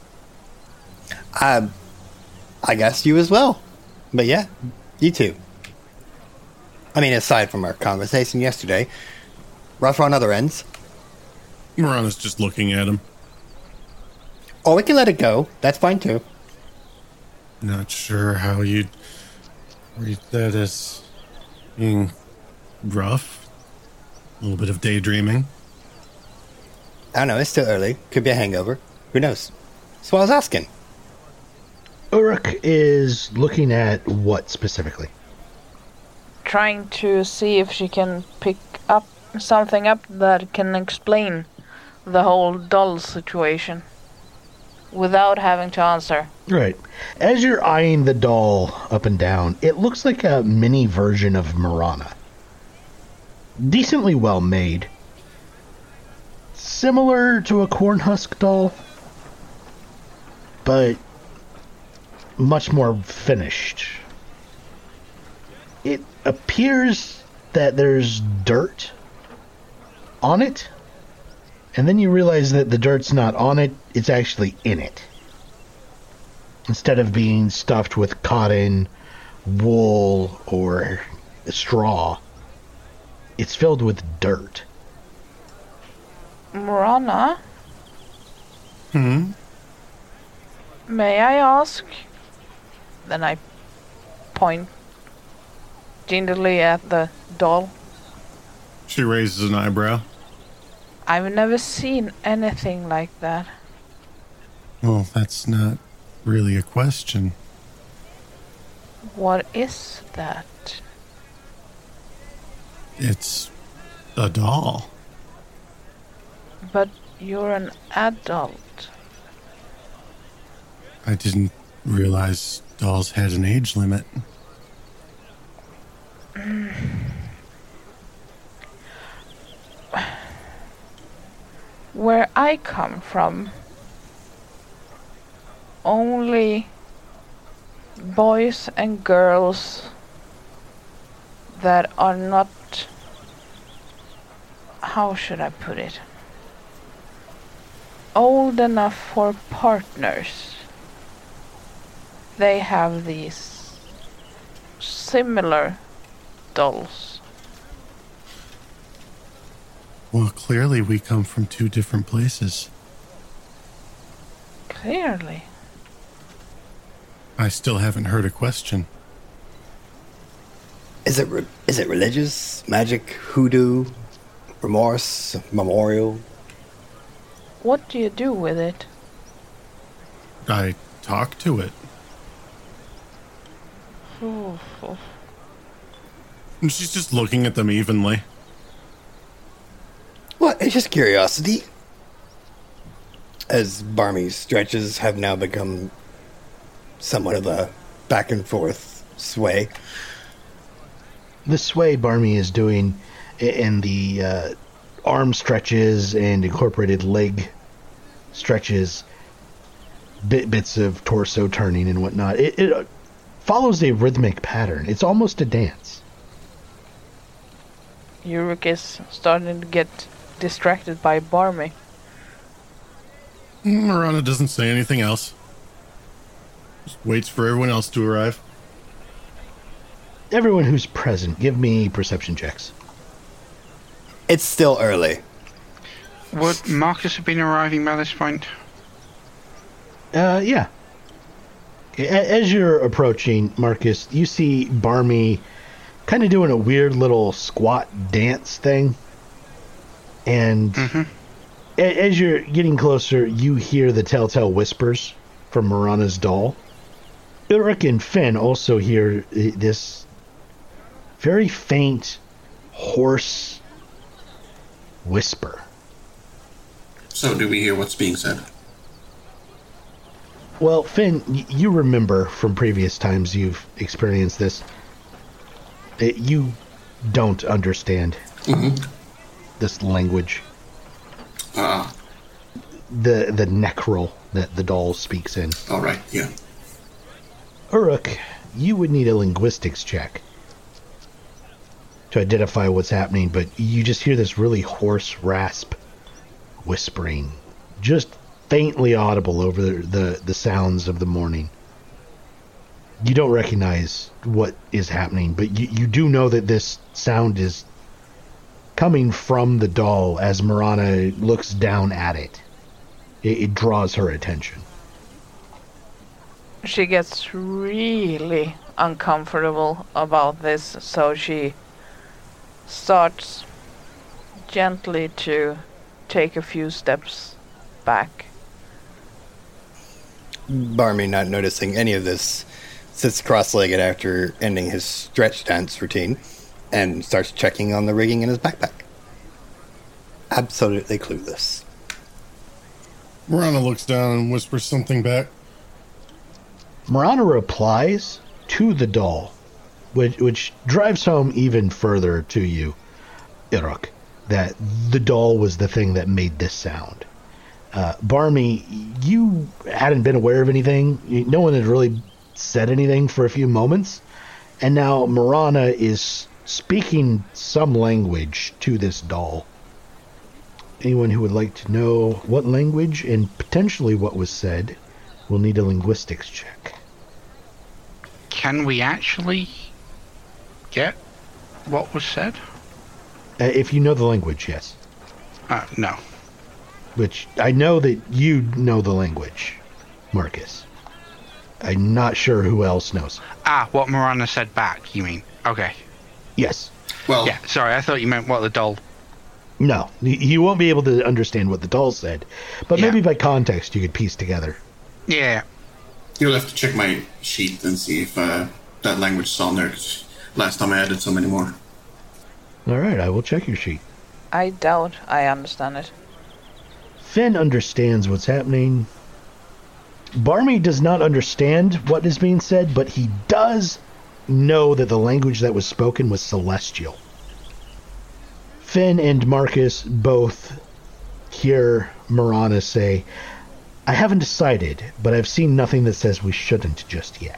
Speaker 5: I guess you as well. But yeah, you too. I mean, aside from our conversation yesterday, rough on other ends.
Speaker 3: Marana's just looking at him.
Speaker 5: Or we can let it go. That's fine too.
Speaker 3: Not sure how you'd read that as being rough. A little bit of daydreaming.
Speaker 5: I don't know, it's still early. Could be a hangover. Who knows? So I was asking.
Speaker 1: Uruk is looking at what specifically?
Speaker 2: Trying to see if she can pick up something up that can explain the whole doll situation without having to answer.
Speaker 1: Right. As you're eyeing the doll up and down, it looks like a mini version of Marana. Decently well made. Similar to a Cornhusk doll, but much more finished. It appears that there's dirt on it, and then you realize that the dirt's not on it, it's actually in it. Instead of being stuffed with cotton, wool, or straw, it's filled with dirt.
Speaker 2: Marana? May I ask? Then I point gingerly at the doll.
Speaker 3: She raises an eyebrow.
Speaker 2: I've never seen anything like that.
Speaker 3: Well, that's not really a question.
Speaker 2: What is that?
Speaker 3: It's a doll.
Speaker 2: But you're an adult.
Speaker 3: I didn't realize dolls had an age limit.
Speaker 2: Where I come from, only boys and girls that are not, how should I put it, old enough for partners, they have these similar dolls.
Speaker 3: Well, clearly we come from two different places.
Speaker 2: Clearly.
Speaker 3: I still haven't heard a question.
Speaker 5: Is it religious, magic, hoodoo, remorse, memorial?
Speaker 2: What do you do with it?
Speaker 3: I talk to it.
Speaker 2: Oh.
Speaker 3: And she's just looking at them evenly.
Speaker 5: What? It's just curiosity. As Barmy's stretches have now become somewhat of a back and forth sway.
Speaker 1: The sway Barmy is doing in the arm stretches and incorporated leg stretches, bits of torso turning and whatnot. It follows a rhythmic pattern. It's almost a dance.
Speaker 2: Uruk is starting to get distracted by Barmy.
Speaker 3: Marana doesn't say anything else. Just waits for everyone else to arrive.
Speaker 1: Everyone who's present, give me perception checks.
Speaker 5: It's still early.
Speaker 4: Would Marcus have been arriving by this point?
Speaker 1: Yeah. As you're approaching, Marcus, you see Barmy kind of doing a weird little squat dance thing. And as you're getting closer, you hear the telltale whispers from Marana's doll. Ulrich and Finn also hear this very faint, hoarse whisper.
Speaker 6: So do we hear what's being said?
Speaker 1: Well, Finn, you remember from previous times you've experienced this. You don't understand this language. The necral that the doll speaks in.
Speaker 6: All right, yeah.
Speaker 1: Uruk, you would need a linguistics check to identify what's happening, but you just hear this really hoarse rasp whispering, just faintly audible over the sounds of the morning. You don't recognize what is happening, but you do know that this sound is coming from the doll as Marana looks down at it. It draws her attention.
Speaker 2: She gets really uncomfortable about this, so she starts gently to take a few steps back.
Speaker 5: Barmy, not noticing any of this, sits cross-legged after ending his stretch dance routine and starts checking on the rigging in his backpack. Absolutely clueless.
Speaker 3: Marana looks down and whispers something back.
Speaker 1: Marana replies to the doll, which drives home even further to you, Irok, that the doll was the thing that made this sound. Barmy, you hadn't been aware of anything. No one had really said anything for a few moments, and now Marana is speaking some language to this doll. Anyone who would like to know what language and potentially what was said will need a linguistics check.
Speaker 4: Can we actually get what was said?
Speaker 1: If you know the language, yes.
Speaker 4: No.
Speaker 1: Which, I know that you know the language, Marcus. I'm not sure who else knows.
Speaker 4: What Marana said back, you mean? Okay.
Speaker 1: Yes.
Speaker 6: Well,
Speaker 4: Yeah, sorry, I thought you meant what the doll...
Speaker 1: No, you won't be able to understand what the doll said, but maybe by context you could piece together.
Speaker 4: Yeah.
Speaker 6: you'll have to check my sheet and see if that language is on there, 'cause last time I added so many more.
Speaker 1: All right, I will check your sheet.
Speaker 2: I doubt I understand it.
Speaker 1: Finn understands what's happening. Barmy does not understand what is being said, but he does know that the language that was spoken was Celestial. Finn and Marcus both hear Marana say, "I haven't decided, but I've seen nothing that says we shouldn't just yet."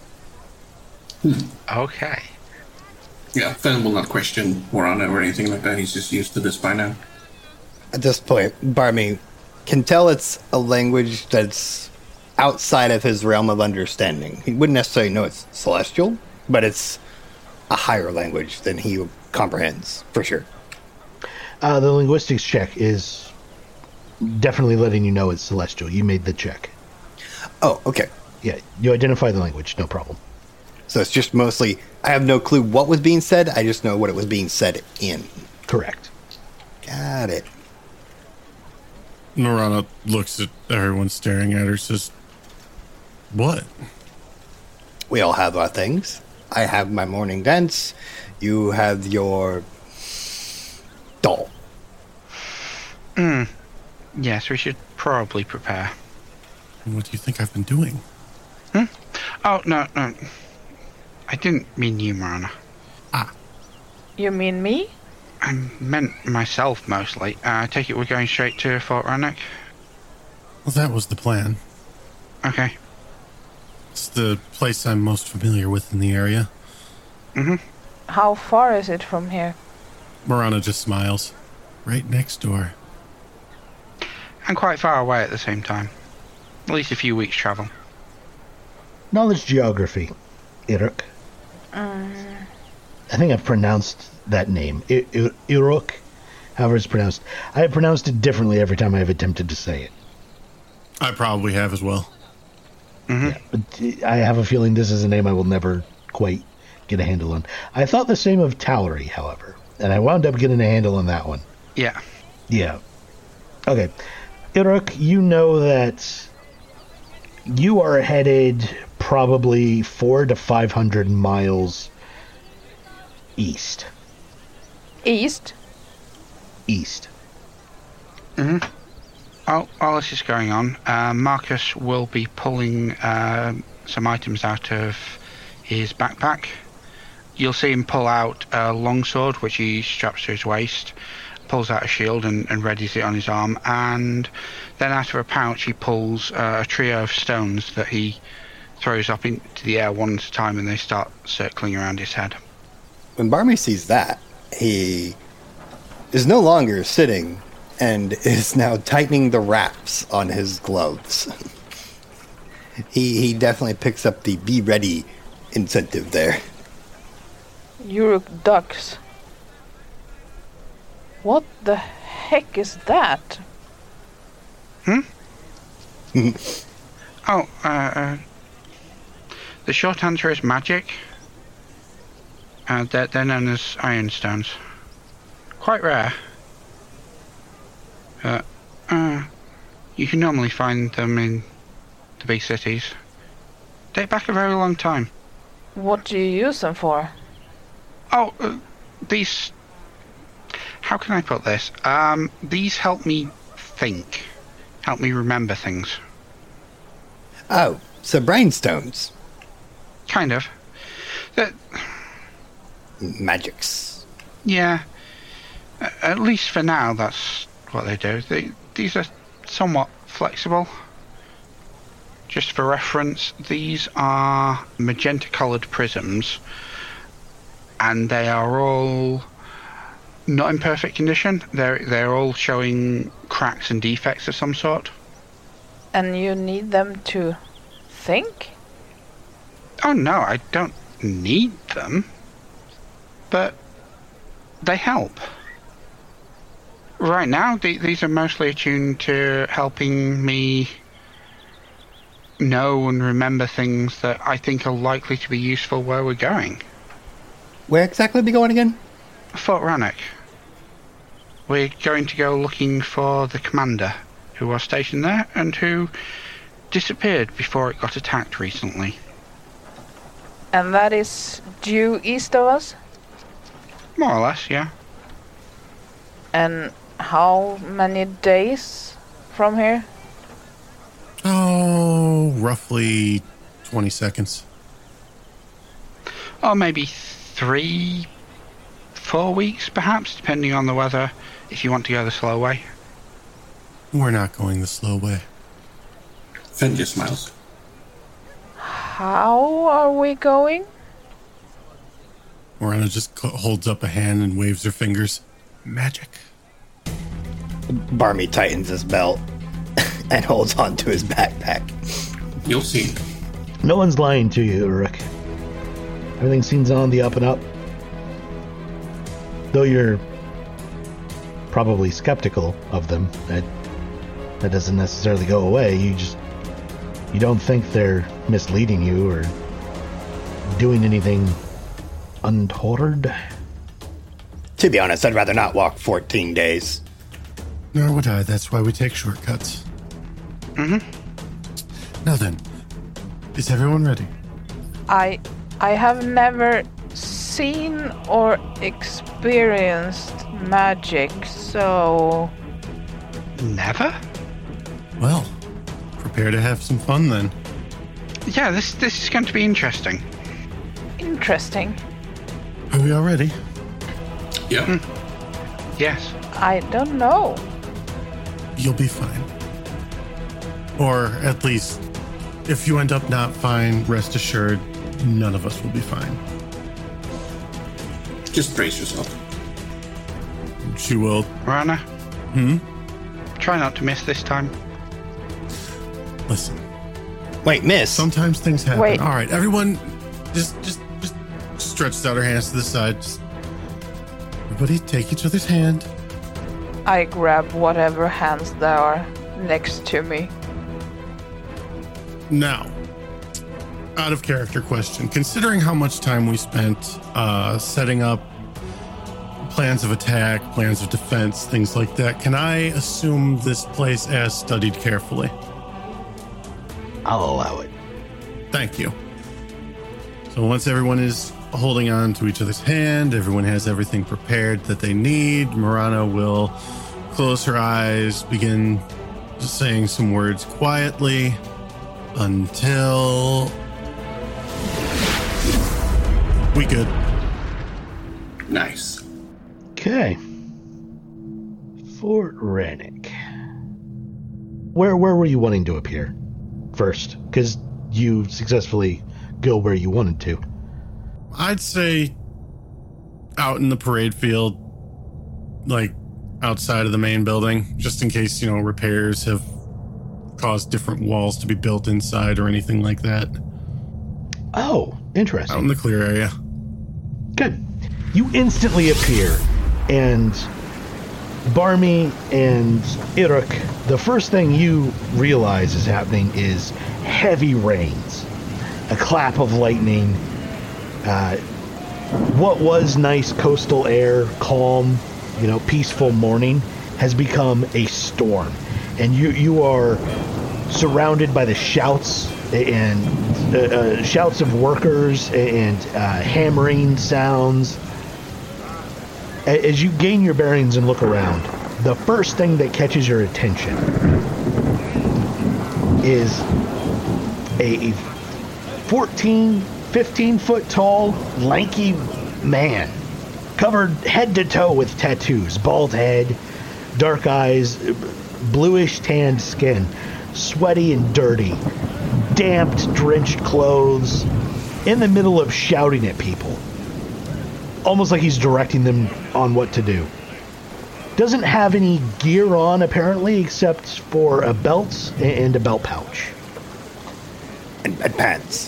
Speaker 4: Okay.
Speaker 6: Yeah, Finn will not question Morana or anything like that. He's just used to this by now.
Speaker 5: At this point, Barmy can tell it's a language that's outside of his realm of understanding. He wouldn't necessarily know it's Celestial, but it's a higher language than he comprehends, for sure.
Speaker 1: The linguistics check is definitely letting you know it's Celestial. You made the check.
Speaker 5: Oh, okay.
Speaker 1: Yeah, you identify the language, no problem.
Speaker 5: So it's just mostly, I have no clue what was being said, I just know what it was being said in.
Speaker 1: Correct.
Speaker 5: Got it.
Speaker 3: Marana looks at everyone staring at her, says, "What?"
Speaker 5: We all have our things. I have my morning dance. You have your doll.
Speaker 4: Yes, we should probably prepare.
Speaker 3: What do you think I've been doing?
Speaker 4: Oh, no. I didn't mean you, Marana.
Speaker 2: You mean me?
Speaker 4: I meant myself, mostly. I take it we're going straight to Fort Rannoch?
Speaker 3: Well, that was the plan.
Speaker 4: Okay.
Speaker 3: It's the place I'm most familiar with in the area.
Speaker 2: How far is it from here?
Speaker 3: Marana just smiles. Right next door.
Speaker 4: And quite far away at the same time. At least a few weeks' travel.
Speaker 1: Knowledge geography, Iruk. I think I've pronounced that name. Iruk, however it's pronounced. I have pronounced it differently every time I've attempted to say it.
Speaker 3: I probably have as well.
Speaker 1: Yeah, but I have a feeling this is a name I will never quite get a handle on. I thought the same of Tallery, however, and I wound up getting a handle on that one.
Speaker 4: Yeah.
Speaker 1: Yeah. Okay. Iruk, you know that you are headed probably 400 to 500 miles east.
Speaker 2: East?
Speaker 1: East.
Speaker 4: Mm-hmm. While this is going on, Marcus will be pulling some items out of his backpack. You'll see him pull out a longsword, which he straps to his waist, pulls out a shield and readies it on his arm, and then out of a pouch he pulls a trio of stones that he throws up into the air one at a time, and they start circling around his head.
Speaker 5: When Barmy sees that, he is no longer sitting and is now tightening the wraps on his gloves. He definitely picks up the be ready incentive there.
Speaker 2: Uruk ducks. What the heck is that?
Speaker 4: The short answer is magic. They're known as iron stones. Quite rare. You can normally find them in the big cities. Date back a very long time.
Speaker 2: What do you use them for?
Speaker 4: These... How can I put this? These help me think. Help me remember things.
Speaker 5: Oh, so brain stones.
Speaker 4: Kind of.
Speaker 5: Magics.
Speaker 4: Yeah. At least for now, that's what they do. These are somewhat flexible. Just for reference, these are magenta-coloured prisms, and they are all not in perfect condition. They're all showing cracks and defects of some sort.
Speaker 2: And you need them to think?
Speaker 4: Oh no, I don't need them. But they help. Right now, these are mostly attuned to helping me know and remember things that I think are likely to be useful where we're going.
Speaker 5: Where exactly are we going again?
Speaker 4: Fort Rannoch. We're going to go looking for the commander who was stationed there and who disappeared before it got attacked recently.
Speaker 2: And that is due east of us?
Speaker 4: More or less, yeah.
Speaker 2: And how many days from here?
Speaker 3: Oh, roughly 20 seconds.
Speaker 4: Or maybe 3-4 weeks, perhaps, depending on the weather, if you want to go the slow way.
Speaker 3: We're not going the slow way.
Speaker 6: Fenja smiles.
Speaker 2: How are we going?
Speaker 3: Morana just holds up a hand and waves her fingers. Magic.
Speaker 5: Barmy tightens his belt and holds on to his backpack.
Speaker 6: You'll see.
Speaker 1: No one's lying to you, Uruk. Everything seems on the up and up. Though you're probably skeptical of them, that doesn't necessarily go away. You don't think they're misleading you or doing anything untoward?
Speaker 5: To be honest, I'd rather not walk 14 days.
Speaker 3: Nor would I. That's why we take shortcuts. Now then, is everyone ready?
Speaker 2: I have never seen or experienced magic, so...
Speaker 4: Never?
Speaker 3: Well, prepare to have some fun then.
Speaker 4: Yeah, this is going to be interesting.
Speaker 2: Interesting.
Speaker 3: Are we all ready?
Speaker 6: Yeah.
Speaker 4: Yes.
Speaker 2: I don't know.
Speaker 3: You'll be fine. Or at least, if you end up not fine, rest assured, none of us will be fine.
Speaker 6: Just brace yourself.
Speaker 3: She will.
Speaker 4: Rana? Try not to miss this time.
Speaker 3: Listen.
Speaker 5: Wait, miss?
Speaker 3: Sometimes things happen.
Speaker 2: Wait.
Speaker 3: All right, everyone, just stretches out her hands to the side. Everybody, take each other's hand.
Speaker 2: I grab whatever hands there are next to me.
Speaker 3: Now, out of character question. Considering how much time we spent setting up plans of attack, plans of defense, things like that, can I assume this place as studied carefully?
Speaker 1: I'll allow it.
Speaker 3: Thank you. So once everyone is holding on to each other's hand, everyone has everything prepared that they need, Marana will close her eyes, begin just saying some words quietly until we good.
Speaker 6: Nice.
Speaker 1: Okay. Fort Rennick. Where were you wanting to appear first? Because you successfully go where you wanted to.
Speaker 3: I'd say out in the parade field, like outside of the main building, just in case, repairs have caused different walls to be built inside or anything like that.
Speaker 1: Oh, interesting.
Speaker 3: Out in the clear area.
Speaker 1: Good. You instantly appear, and Barmy and Iruk, the first thing you realize is happening is heavy rains. A clap of lightning. What was nice coastal air, calm, peaceful morning has become a storm. And you are surrounded by the shouts and shouts of workers and hammering sounds. As you gain your bearings and look around, the first thing that catches your attention is a 14, 15 foot tall, lanky man, covered head to toe with tattoos, bald head, dark eyes, bluish tanned skin, sweaty and dirty, damped, drenched clothes, in the middle of shouting at people. Almost like he's directing them on what to do. Doesn't have any gear on, apparently, except for a belt and a belt pouch.
Speaker 5: And pants.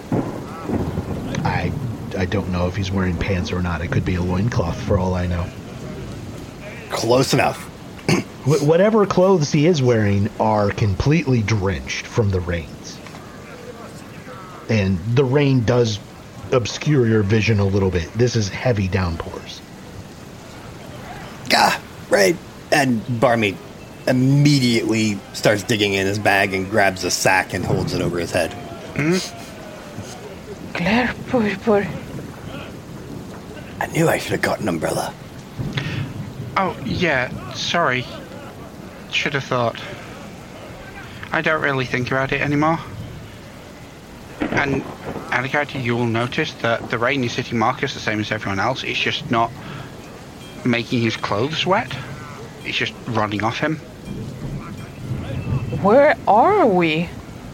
Speaker 1: I don't know if he's wearing pants or not. It could be a loincloth for all I know.
Speaker 5: Close enough.
Speaker 1: Whatever clothes he is wearing are completely drenched from the rains. And the rain does obscure your vision a little bit. This is heavy downpours.
Speaker 5: Right. And Barmy immediately starts digging in his bag and grabs a sack and holds it over his head.
Speaker 2: Claire, poor.
Speaker 5: I knew I should have got an umbrella.
Speaker 4: Oh, yeah, sorry. Should have thought. I don't really think about it anymore. And out of character, you will notice that the rain is hitting Marcus the same as everyone else. It's just not making his clothes wet. It's just running off him.
Speaker 2: Where are we?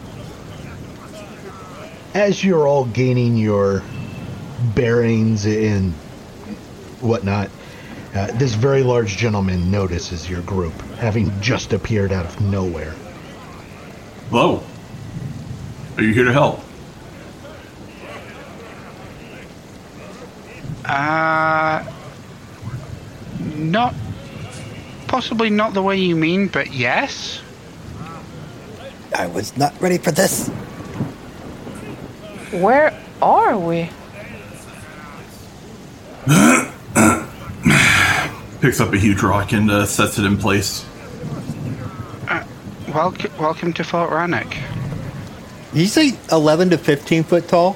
Speaker 1: As you're all gaining your bearings and whatnot, this very large gentleman notices your group, having just appeared out of nowhere.
Speaker 7: Hello. Are you here to help?
Speaker 4: Possibly not the way you mean, but yes.
Speaker 5: I was not ready for this.
Speaker 2: Where are we?
Speaker 7: Picks up a huge rock and sets it in place.
Speaker 4: Welcome to Fort Rennick.
Speaker 5: Did you say 11 to 15 foot tall?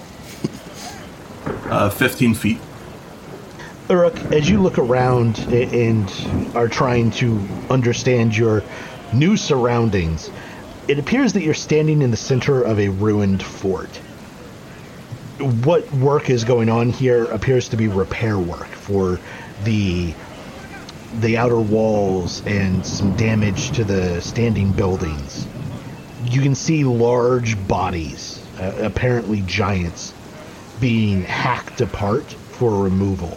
Speaker 7: 15 feet.
Speaker 1: Uruk, as you look around and are trying to understand your new surroundings, it appears that you're standing in the center of a ruined fort. What work is going on here appears to be repair work for the outer walls and some damage to the standing buildings. You can see large bodies, apparently giants, being hacked apart for removal.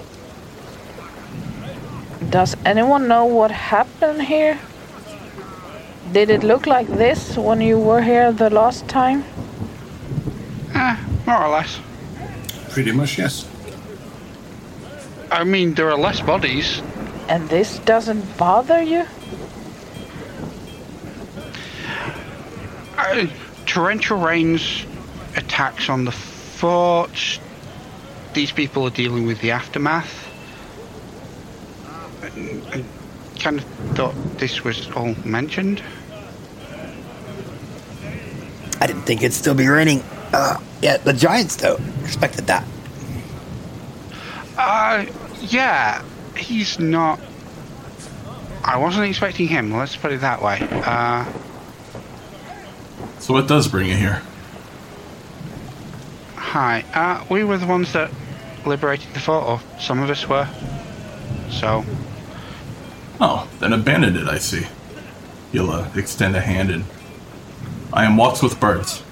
Speaker 2: Does anyone know what happened here? Did it look like this when you were here the last time?
Speaker 4: More or less.
Speaker 6: Pretty much, yes.
Speaker 4: I mean, there are less bodies.
Speaker 2: And this doesn't bother you?
Speaker 4: Torrential rains attacks on the fort. These people are dealing with the aftermath. I kind of thought this was all mentioned.
Speaker 5: I didn't think it'd still be raining. Yeah, the Giants, though. Expected that.
Speaker 4: Yeah. He's not... I wasn't expecting him, let's put it that way.
Speaker 7: So what does bring you here?
Speaker 4: Hi. We were the ones that liberated the fort, or some of us were. So...
Speaker 7: Oh, then abandoned it, I see. You'll extend a hand and... I am Walks with Birds.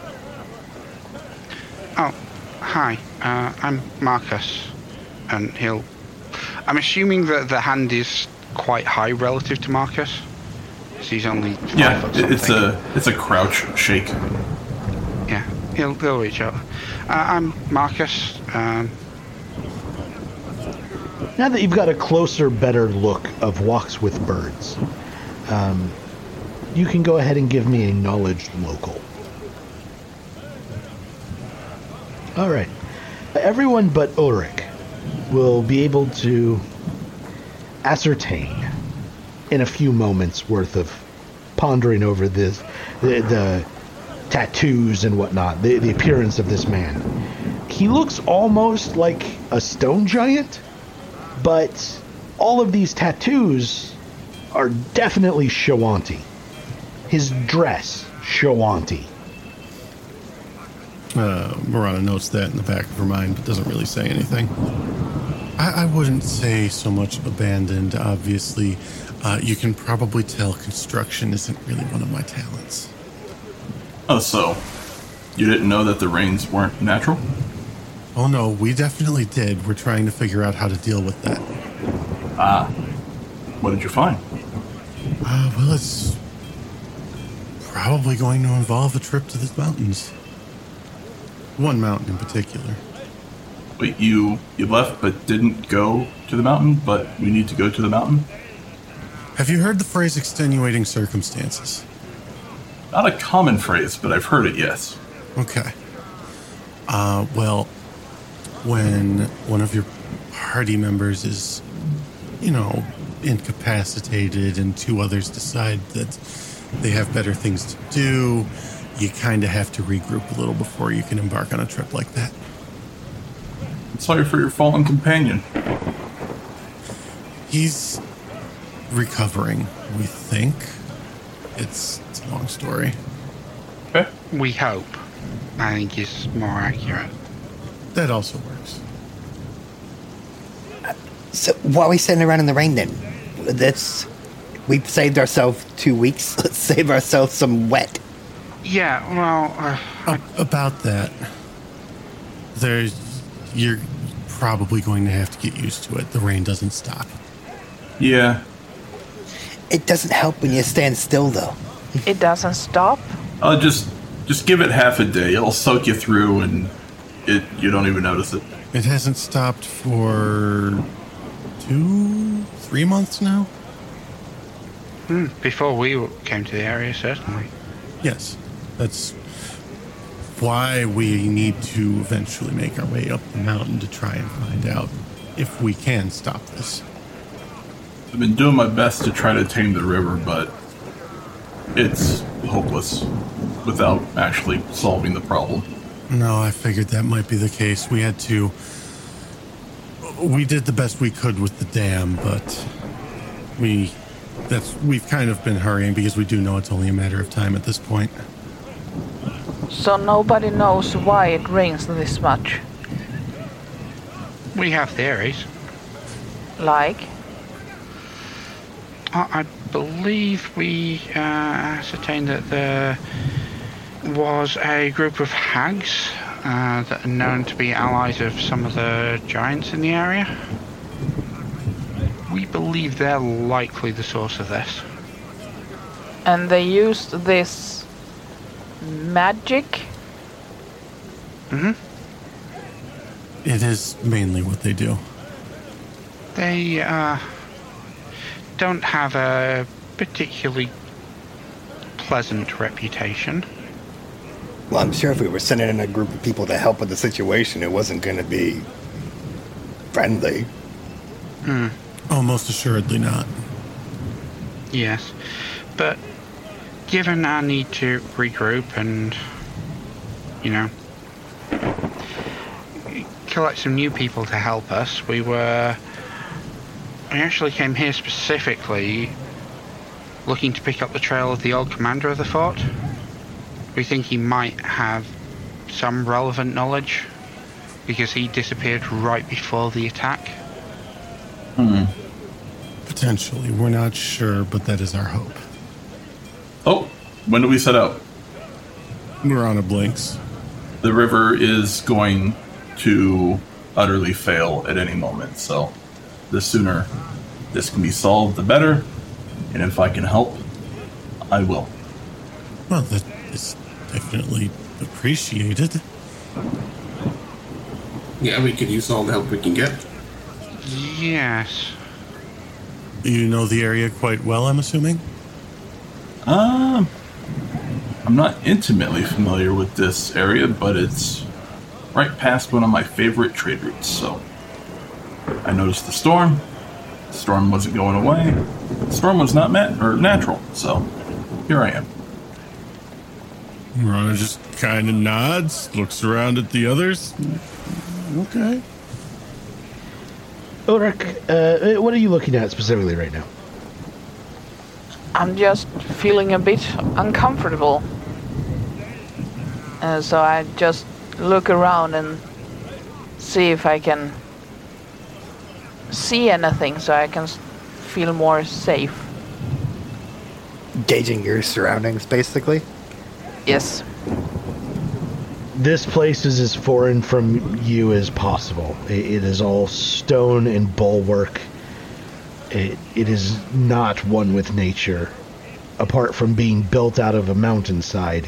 Speaker 4: Oh, hi. I'm Marcus. And he'll... I'm assuming that the hand is quite high relative to Marcus. So he's only 5 foot something.
Speaker 7: It's a crouch shake.
Speaker 4: Yeah, he'll reach out. I'm Marcus.
Speaker 1: Now that you've got a closer, better look of Walks with Birds, you can go ahead and give me a knowledge local. All right. Everyone but Ulrich will be able to ascertain in a few moments worth of pondering over this, the tattoos and whatnot, the appearance of this man. He looks almost like a stone giant, but all of these tattoos are definitely Shoanti. His dress, Shoanti.
Speaker 3: Marana notes that in the back of her mind, but doesn't really say anything. I wouldn't say so much abandoned, obviously. You can probably tell construction isn't really one of my talents.
Speaker 7: Oh, so you didn't know that the rains weren't natural?
Speaker 3: Oh no, we definitely did. We're trying to figure out how to deal with that.
Speaker 7: What did you find?
Speaker 3: Well, it's probably going to involve a trip to the mountains. One mountain in particular.
Speaker 7: Wait, you left but didn't go to the mountain, but we need to go to the mountain?
Speaker 3: Have you heard the phrase extenuating circumstances?
Speaker 7: Not a common phrase, but I've heard it, yes.
Speaker 3: Okay. Well, when one of your party members is, incapacitated and 2 others decide that they have better things to do, you kind of have to regroup a little before you can embark on a trip like that.
Speaker 7: I'm sorry for your fallen companion.
Speaker 3: He's recovering, we think. It's a long story.
Speaker 7: Okay.
Speaker 4: We hope. I think is more accurate.
Speaker 3: That also works.
Speaker 5: So why are we sitting around in the rain then? We've saved ourselves 2 weeks. Let's save ourselves some wet.
Speaker 4: Yeah, well...
Speaker 3: About that, you're probably going to have to get used to it. The rain doesn't stop.
Speaker 7: Yeah.
Speaker 5: It doesn't help when you stand still, though.
Speaker 2: It doesn't stop?
Speaker 7: I'll just give it half a day. It'll soak you through and you don't even notice it.
Speaker 3: It hasn't stopped for 2-3 months now?
Speaker 4: Before we came to the area, certainly.
Speaker 3: Yes. That's why we need to eventually make our way up the mountain to try and find out if we can stop this.
Speaker 7: I've been doing my best to try to tame the river, but it's hopeless without actually solving the problem.
Speaker 3: No, I figured that might be the case. We did the best we could with the dam, but we've kind of been hurrying because we do know it's only a matter of time at this point.
Speaker 2: So nobody knows why it rains this much?
Speaker 4: We have theories.
Speaker 2: Like?
Speaker 4: I believe we ascertained that there was a group of hags that are known to be allies of some of the giants in the area. We believe they're likely the source of this.
Speaker 2: And they used this magic?
Speaker 3: Mm-hmm. It is mainly what they do.
Speaker 4: They don't have a particularly pleasant reputation.
Speaker 5: Well, I'm sure if we were sending in a group of people to help with the situation, it wasn't going to be friendly.
Speaker 3: Oh, most assuredly not.
Speaker 4: Yes. But given our need to regroup and, collect some new people to help us, we actually came here specifically looking to pick up the trail of the old commander of the fort. We think he might have some relevant knowledge because he disappeared right before the attack.
Speaker 3: Potentially. We're not sure, but that is our hope.
Speaker 7: Oh, when do we set out?
Speaker 3: We're on a blinks.
Speaker 7: The river is going to utterly fail at any moment, so the sooner this can be solved, the better. And if I can help, I will.
Speaker 3: Well, that is definitely appreciated.
Speaker 6: Yeah, we could use all the help we can get.
Speaker 4: Yes.
Speaker 3: You know the area quite well, I'm assuming?
Speaker 7: I'm not intimately familiar with this area, but it's right past one of my favorite trade routes, so I noticed the storm. The storm wasn't going away. The storm was not natural, so here I am.
Speaker 3: Rana just kind of nods, looks around at the others. Okay.
Speaker 1: Ulrich, what are you looking at specifically right now?
Speaker 2: I'm just feeling a bit uncomfortable. So I just look around and see if I can see anything so I can feel more safe.
Speaker 5: Gauging your surroundings, basically?
Speaker 2: Yes.
Speaker 1: This place is as foreign from you as possible. It is all stone and bulwark. It is not one with nature, apart from being built out of a mountainside.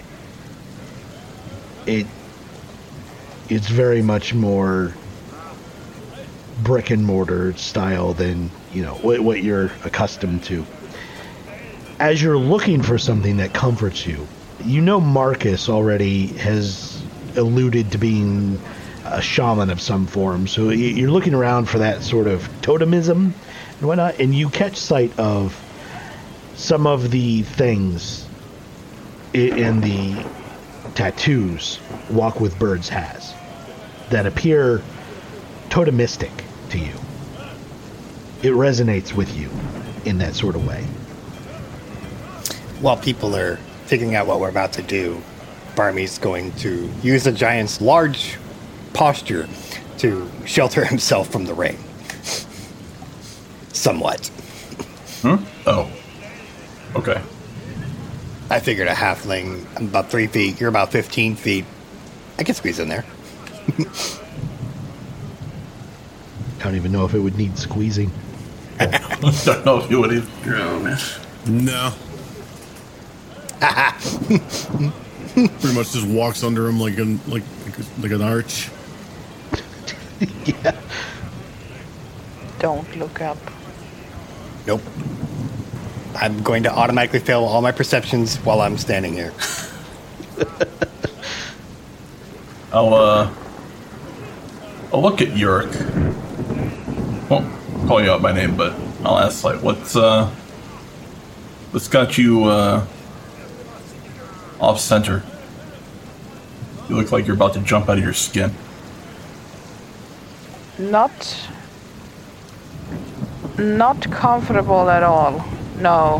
Speaker 1: It's very much more brick and mortar style than, what you're accustomed to. As you're looking for something that comforts you, Marcus already has alluded to being a shaman of some form, so you're looking around for that sort of totemism and whatnot, and you catch sight of some of the things in the tattoos Walk with Birds has that appear totemistic to you. It resonates with you in that sort of way.
Speaker 5: While people are figuring out what we're about to do, Barmy's going to use the giant's large posture to shelter himself from the rain. Somewhat.
Speaker 7: Oh. Okay.
Speaker 5: I figured a halfling, I'm about 3 feet, you're about 15 feet. I can squeeze in there.
Speaker 1: I don't even know if it would need squeezing.
Speaker 7: I don't know if you would even.
Speaker 6: Oh, man.
Speaker 3: No. Pretty much just walks under him like an arch.
Speaker 1: Yeah.
Speaker 2: Don't look up.
Speaker 5: Nope. I'm going to automatically fail all my perceptions while I'm standing here.
Speaker 7: I'll look at Yurik. Won't call you out by name, but I'll ask, what's got you, off center? You look like you're about to jump out of your skin.
Speaker 2: Not comfortable at all. No.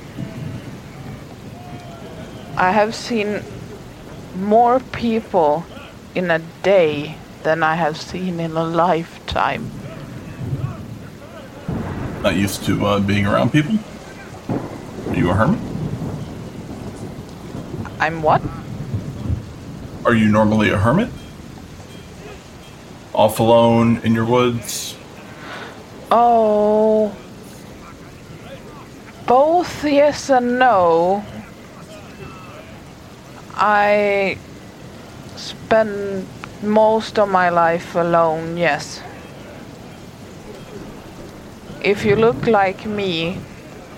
Speaker 2: I have seen more people in a day than I have seen in a lifetime.
Speaker 7: Not used to being around people? Are you a hermit?
Speaker 2: I'm what?
Speaker 7: Are you normally a hermit? Off alone in your woods?
Speaker 2: Oh. Both yes and no. I spend most of my life alone, yes. If you look like me,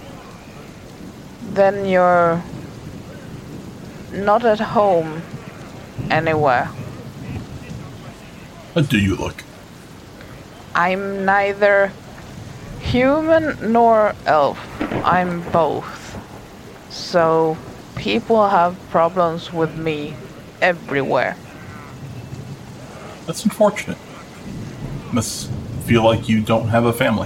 Speaker 2: then you're not at home anywhere.
Speaker 7: How do you look?
Speaker 2: I'm neither human nor elf. I'm both. So people have problems with me everywhere.
Speaker 7: That's unfortunate. Must feel like you don't have a family.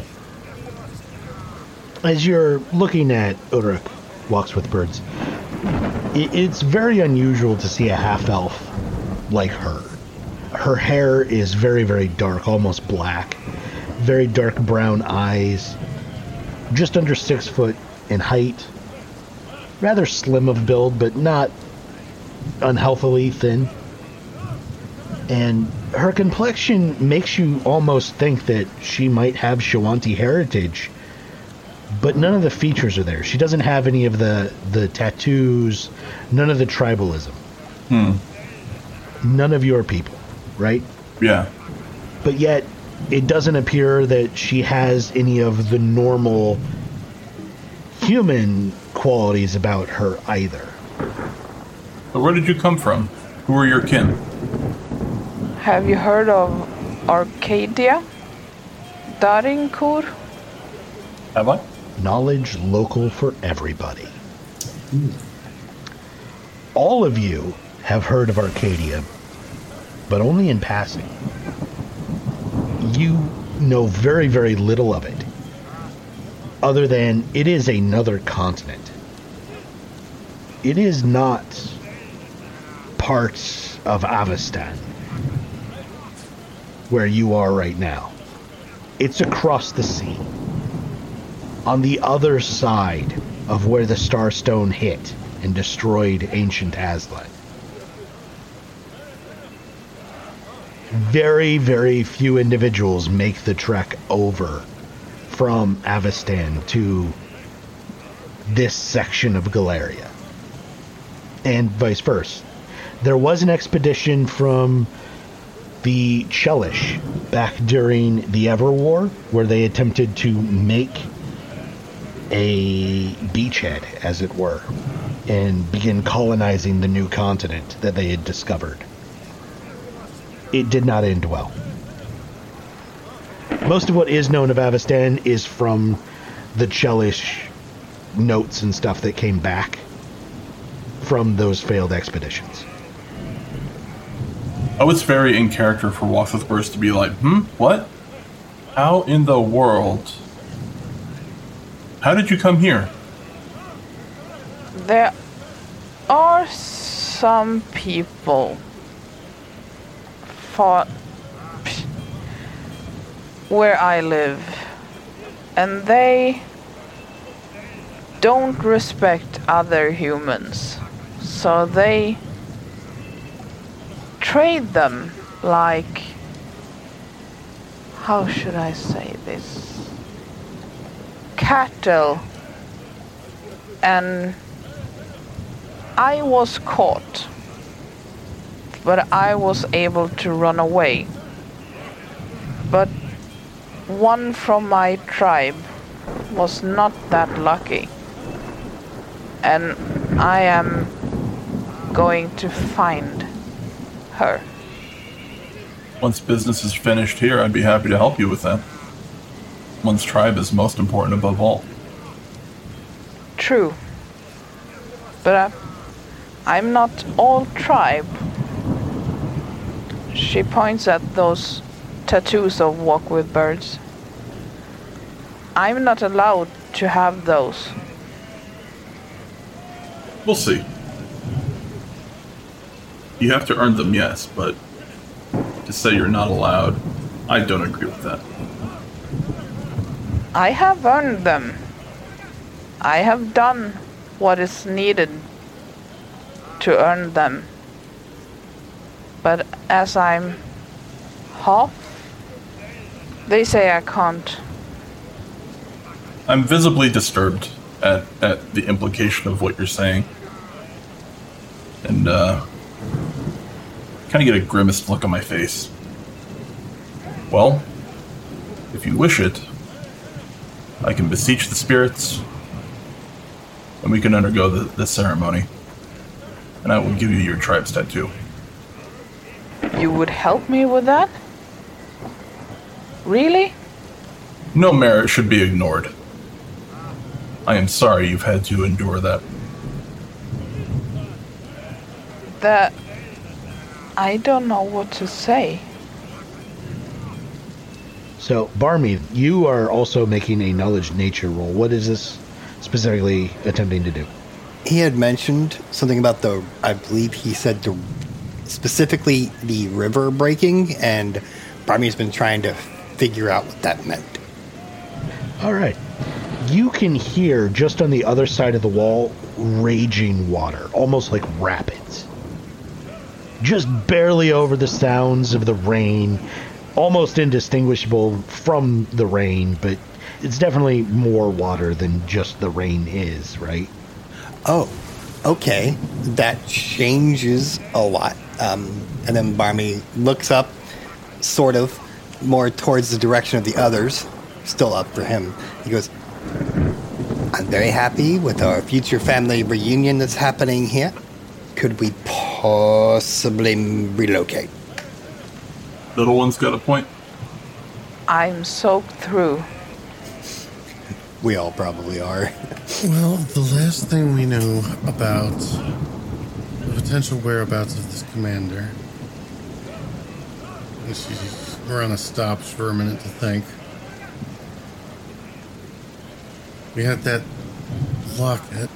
Speaker 1: As you're looking at Ulrich Walks with Birds, it's very unusual to see a half-elf like her. Her hair is very, very dark, almost black. Very dark brown eyes. Just under 6 foot in height. Rather slim of build, but not unhealthily thin. And her complexion makes you almost think that she might have Shoanti heritage, but none of the features are there. She doesn't have any of the tattoos, none of the tribalism. None of your people, right?
Speaker 7: Yeah.
Speaker 1: But yet, it doesn't appear that she has any of the normal human qualities about her either.
Speaker 7: But where did you come from? Who are your kin?
Speaker 2: Have you heard of Arcadia? Darinkur?
Speaker 7: Have I?
Speaker 1: Knowledge local for everybody. All of you have heard of Arcadia, but only in passing. You know very, very little of it, other than it is another continent. It is not parts of Avestan, where you are right now. It's across the sea, on the other side of where the Starstone hit and destroyed ancient Aslan. Very, very few individuals make the trek over from Avestan to this section of Galeria. And vice versa. There was an expedition from the Chelish back during the Everwar where they attempted to make a beachhead, as it were, and begin colonizing the new continent that they had discovered. It did not end well. Most of what is known of Avestan is from the Chelish notes and stuff that came back from those failed expeditions.
Speaker 7: Oh, it's very in character for Walks with Birds to be like, what? How in the world? How did you come here?
Speaker 2: There are some people where I live, and they don't respect other humans, so they trade them like, how should I say this, cattle. And I was caught, but I was able to run away. But one from my tribe was not that lucky, and I am going to find her.
Speaker 7: Once business is finished here, I'd be happy to help you with that. One's tribe is most important above all.
Speaker 2: True. But I'm not all tribe. She points at those tattoos of Walk with Birds. I'm not allowed to have those.
Speaker 7: We'll see. You have to earn them, yes, but to say you're not allowed, I don't agree with that.
Speaker 2: I have earned them. I have done what is needed to earn them. But as I'm half, they say I can't.
Speaker 7: I'm visibly disturbed at the implication of what you're saying. And, kind of get a grimaced look on my face. Well, if you wish it, I can beseech the spirits, and we can undergo the ceremony, and I will give you your tribe's tattoo.
Speaker 2: you would help me with that? Really?
Speaker 7: No merit should be ignored. I am sorry you've had to endure that.
Speaker 2: I don't know what to say.
Speaker 1: So, Barmy, you are also making a knowledge nature roll. What is this specifically attempting to do?
Speaker 5: He had mentioned something about I believe he said specifically the river breaking, and Barmy's been trying to figure out what that meant.
Speaker 1: All right. You can hear just on the other side of the wall raging water, almost like rapids. Just barely over the sounds of the rain, almost indistinguishable from the rain, but it's definitely more water than just the rain is, right?
Speaker 5: Oh, okay. That changes a lot. And then Barmy looks up, sort of, more towards the direction of the others, still up for him. He goes, I'm very happy with our future family reunion that's happening here. Could we possibly relocate?
Speaker 7: Little one's got a point.
Speaker 2: I'm soaked through.
Speaker 5: We all probably are.
Speaker 3: Well, the last thing we know about the potential whereabouts of this commander, we're on a stop for a minute to think. We had that locket.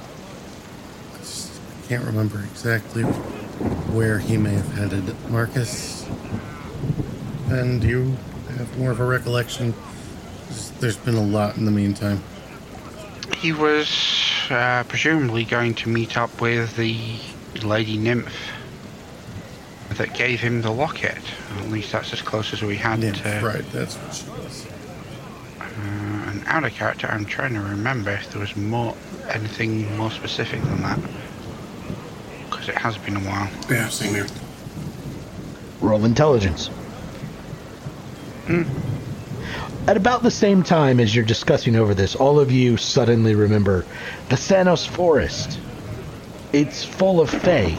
Speaker 3: I can't remember exactly where he may have headed. Marcus, and you have more of a recollection? There's been a lot in the meantime.
Speaker 4: He was presumably going to meet up with the lady nymph that gave him the locket. At least that's as close as we had
Speaker 3: Nymph,
Speaker 4: to...
Speaker 3: right, that's what she was.
Speaker 4: And out of character, I'm trying to remember if there was anything more specific than that. Because it has been a while.
Speaker 6: Yeah, same here.
Speaker 1: Roll intelligence. At about the same time as you're discussing over this, all of you suddenly remember the Sanos Forest. It's full of fae.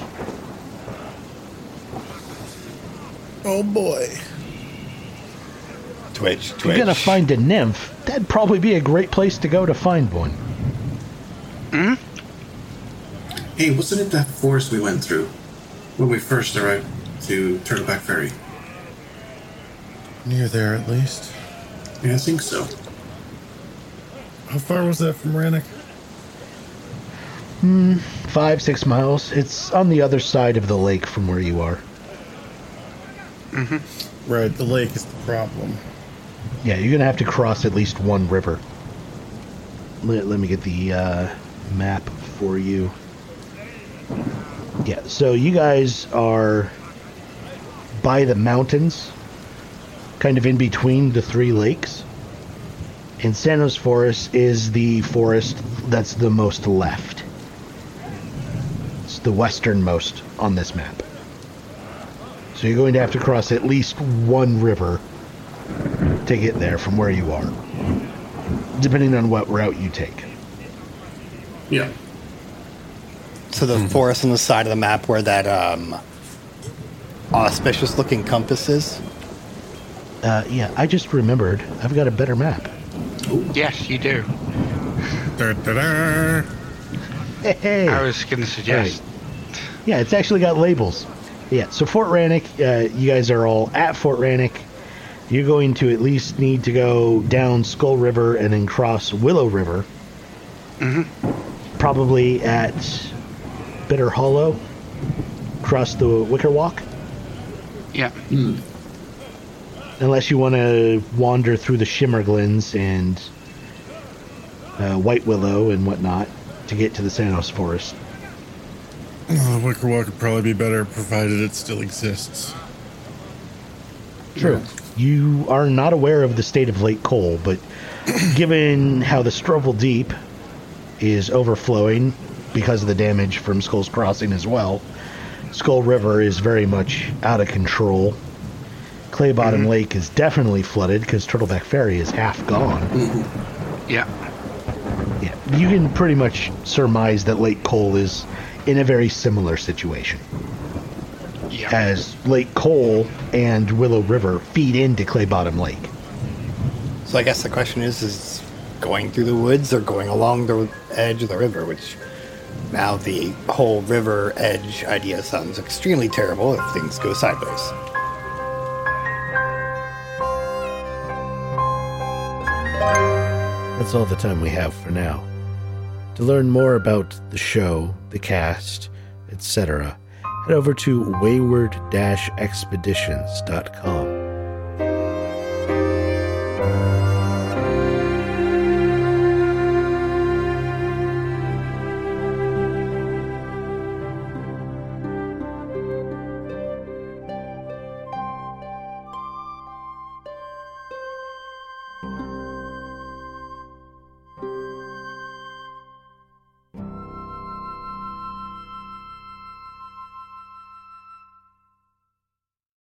Speaker 3: Oh boy.
Speaker 5: Twitch.
Speaker 1: If you're gonna find a nymph, that'd probably be a great place to go to find one.
Speaker 6: Hey, wasn't it that forest we went through when we first arrived to Turtleback Ferry?
Speaker 3: Near there, at least.
Speaker 6: Yeah, I think so.
Speaker 3: How far was that from Rannoch?
Speaker 1: 5-6 miles. It's on the other side of the lake from where you are.
Speaker 3: Right, the lake is the problem.
Speaker 1: Yeah, you're gonna have to cross at least one river. Let me get the map for you. Yeah, so you guys are by the mountains, kind of in between the three lakes. And Sanos Forest is the forest that's the most left. It's the westernmost on this map. So you're going to have to cross at least one river to get there from where you are, depending on what route you take.
Speaker 6: Yeah.
Speaker 5: So the forest on the side of the map where that auspicious-looking compass is?
Speaker 1: Yeah, I just remembered. I've got a better map.
Speaker 4: Yes, you do.
Speaker 3: Da-da-da.
Speaker 1: Hey.
Speaker 4: I was going to suggest...
Speaker 1: Yeah, it's actually got labels. Yeah, so Fort Rannoch, you guys are all at Fort Rannoch. You're going to at least need to go down Skull River and then cross Willow River. Probably at Bitter Hollow. Cross the Wicker Walk.
Speaker 4: Yeah.
Speaker 1: Unless you want to wander through the Shimmerglens and White Willow and whatnot to get to the Sanos Forest.
Speaker 3: The Wicker Walk would probably be better provided it still exists.
Speaker 1: True. You are not aware of the state of Lake Cole, but given how the Strovel Deep is overflowing because of the damage from Skull's Crossing as well, Skull River is very much out of control. Clay Bottom Lake is definitely flooded because Turtleback Ferry is half gone.
Speaker 4: Yeah.
Speaker 1: Yeah, you can pretty much surmise that Lake Cole is in a very similar situation.
Speaker 4: Yeah.
Speaker 1: as Lake Cole and Willow River feed into Clay Bottom Lake.
Speaker 5: So I guess the question is going through the woods or going along the edge of the river, which now the whole river edge idea sounds extremely terrible if things go sideways.
Speaker 1: That's all the time we have for now. To learn more about the show, the cast, etc., head over to wayward-expeditions.com.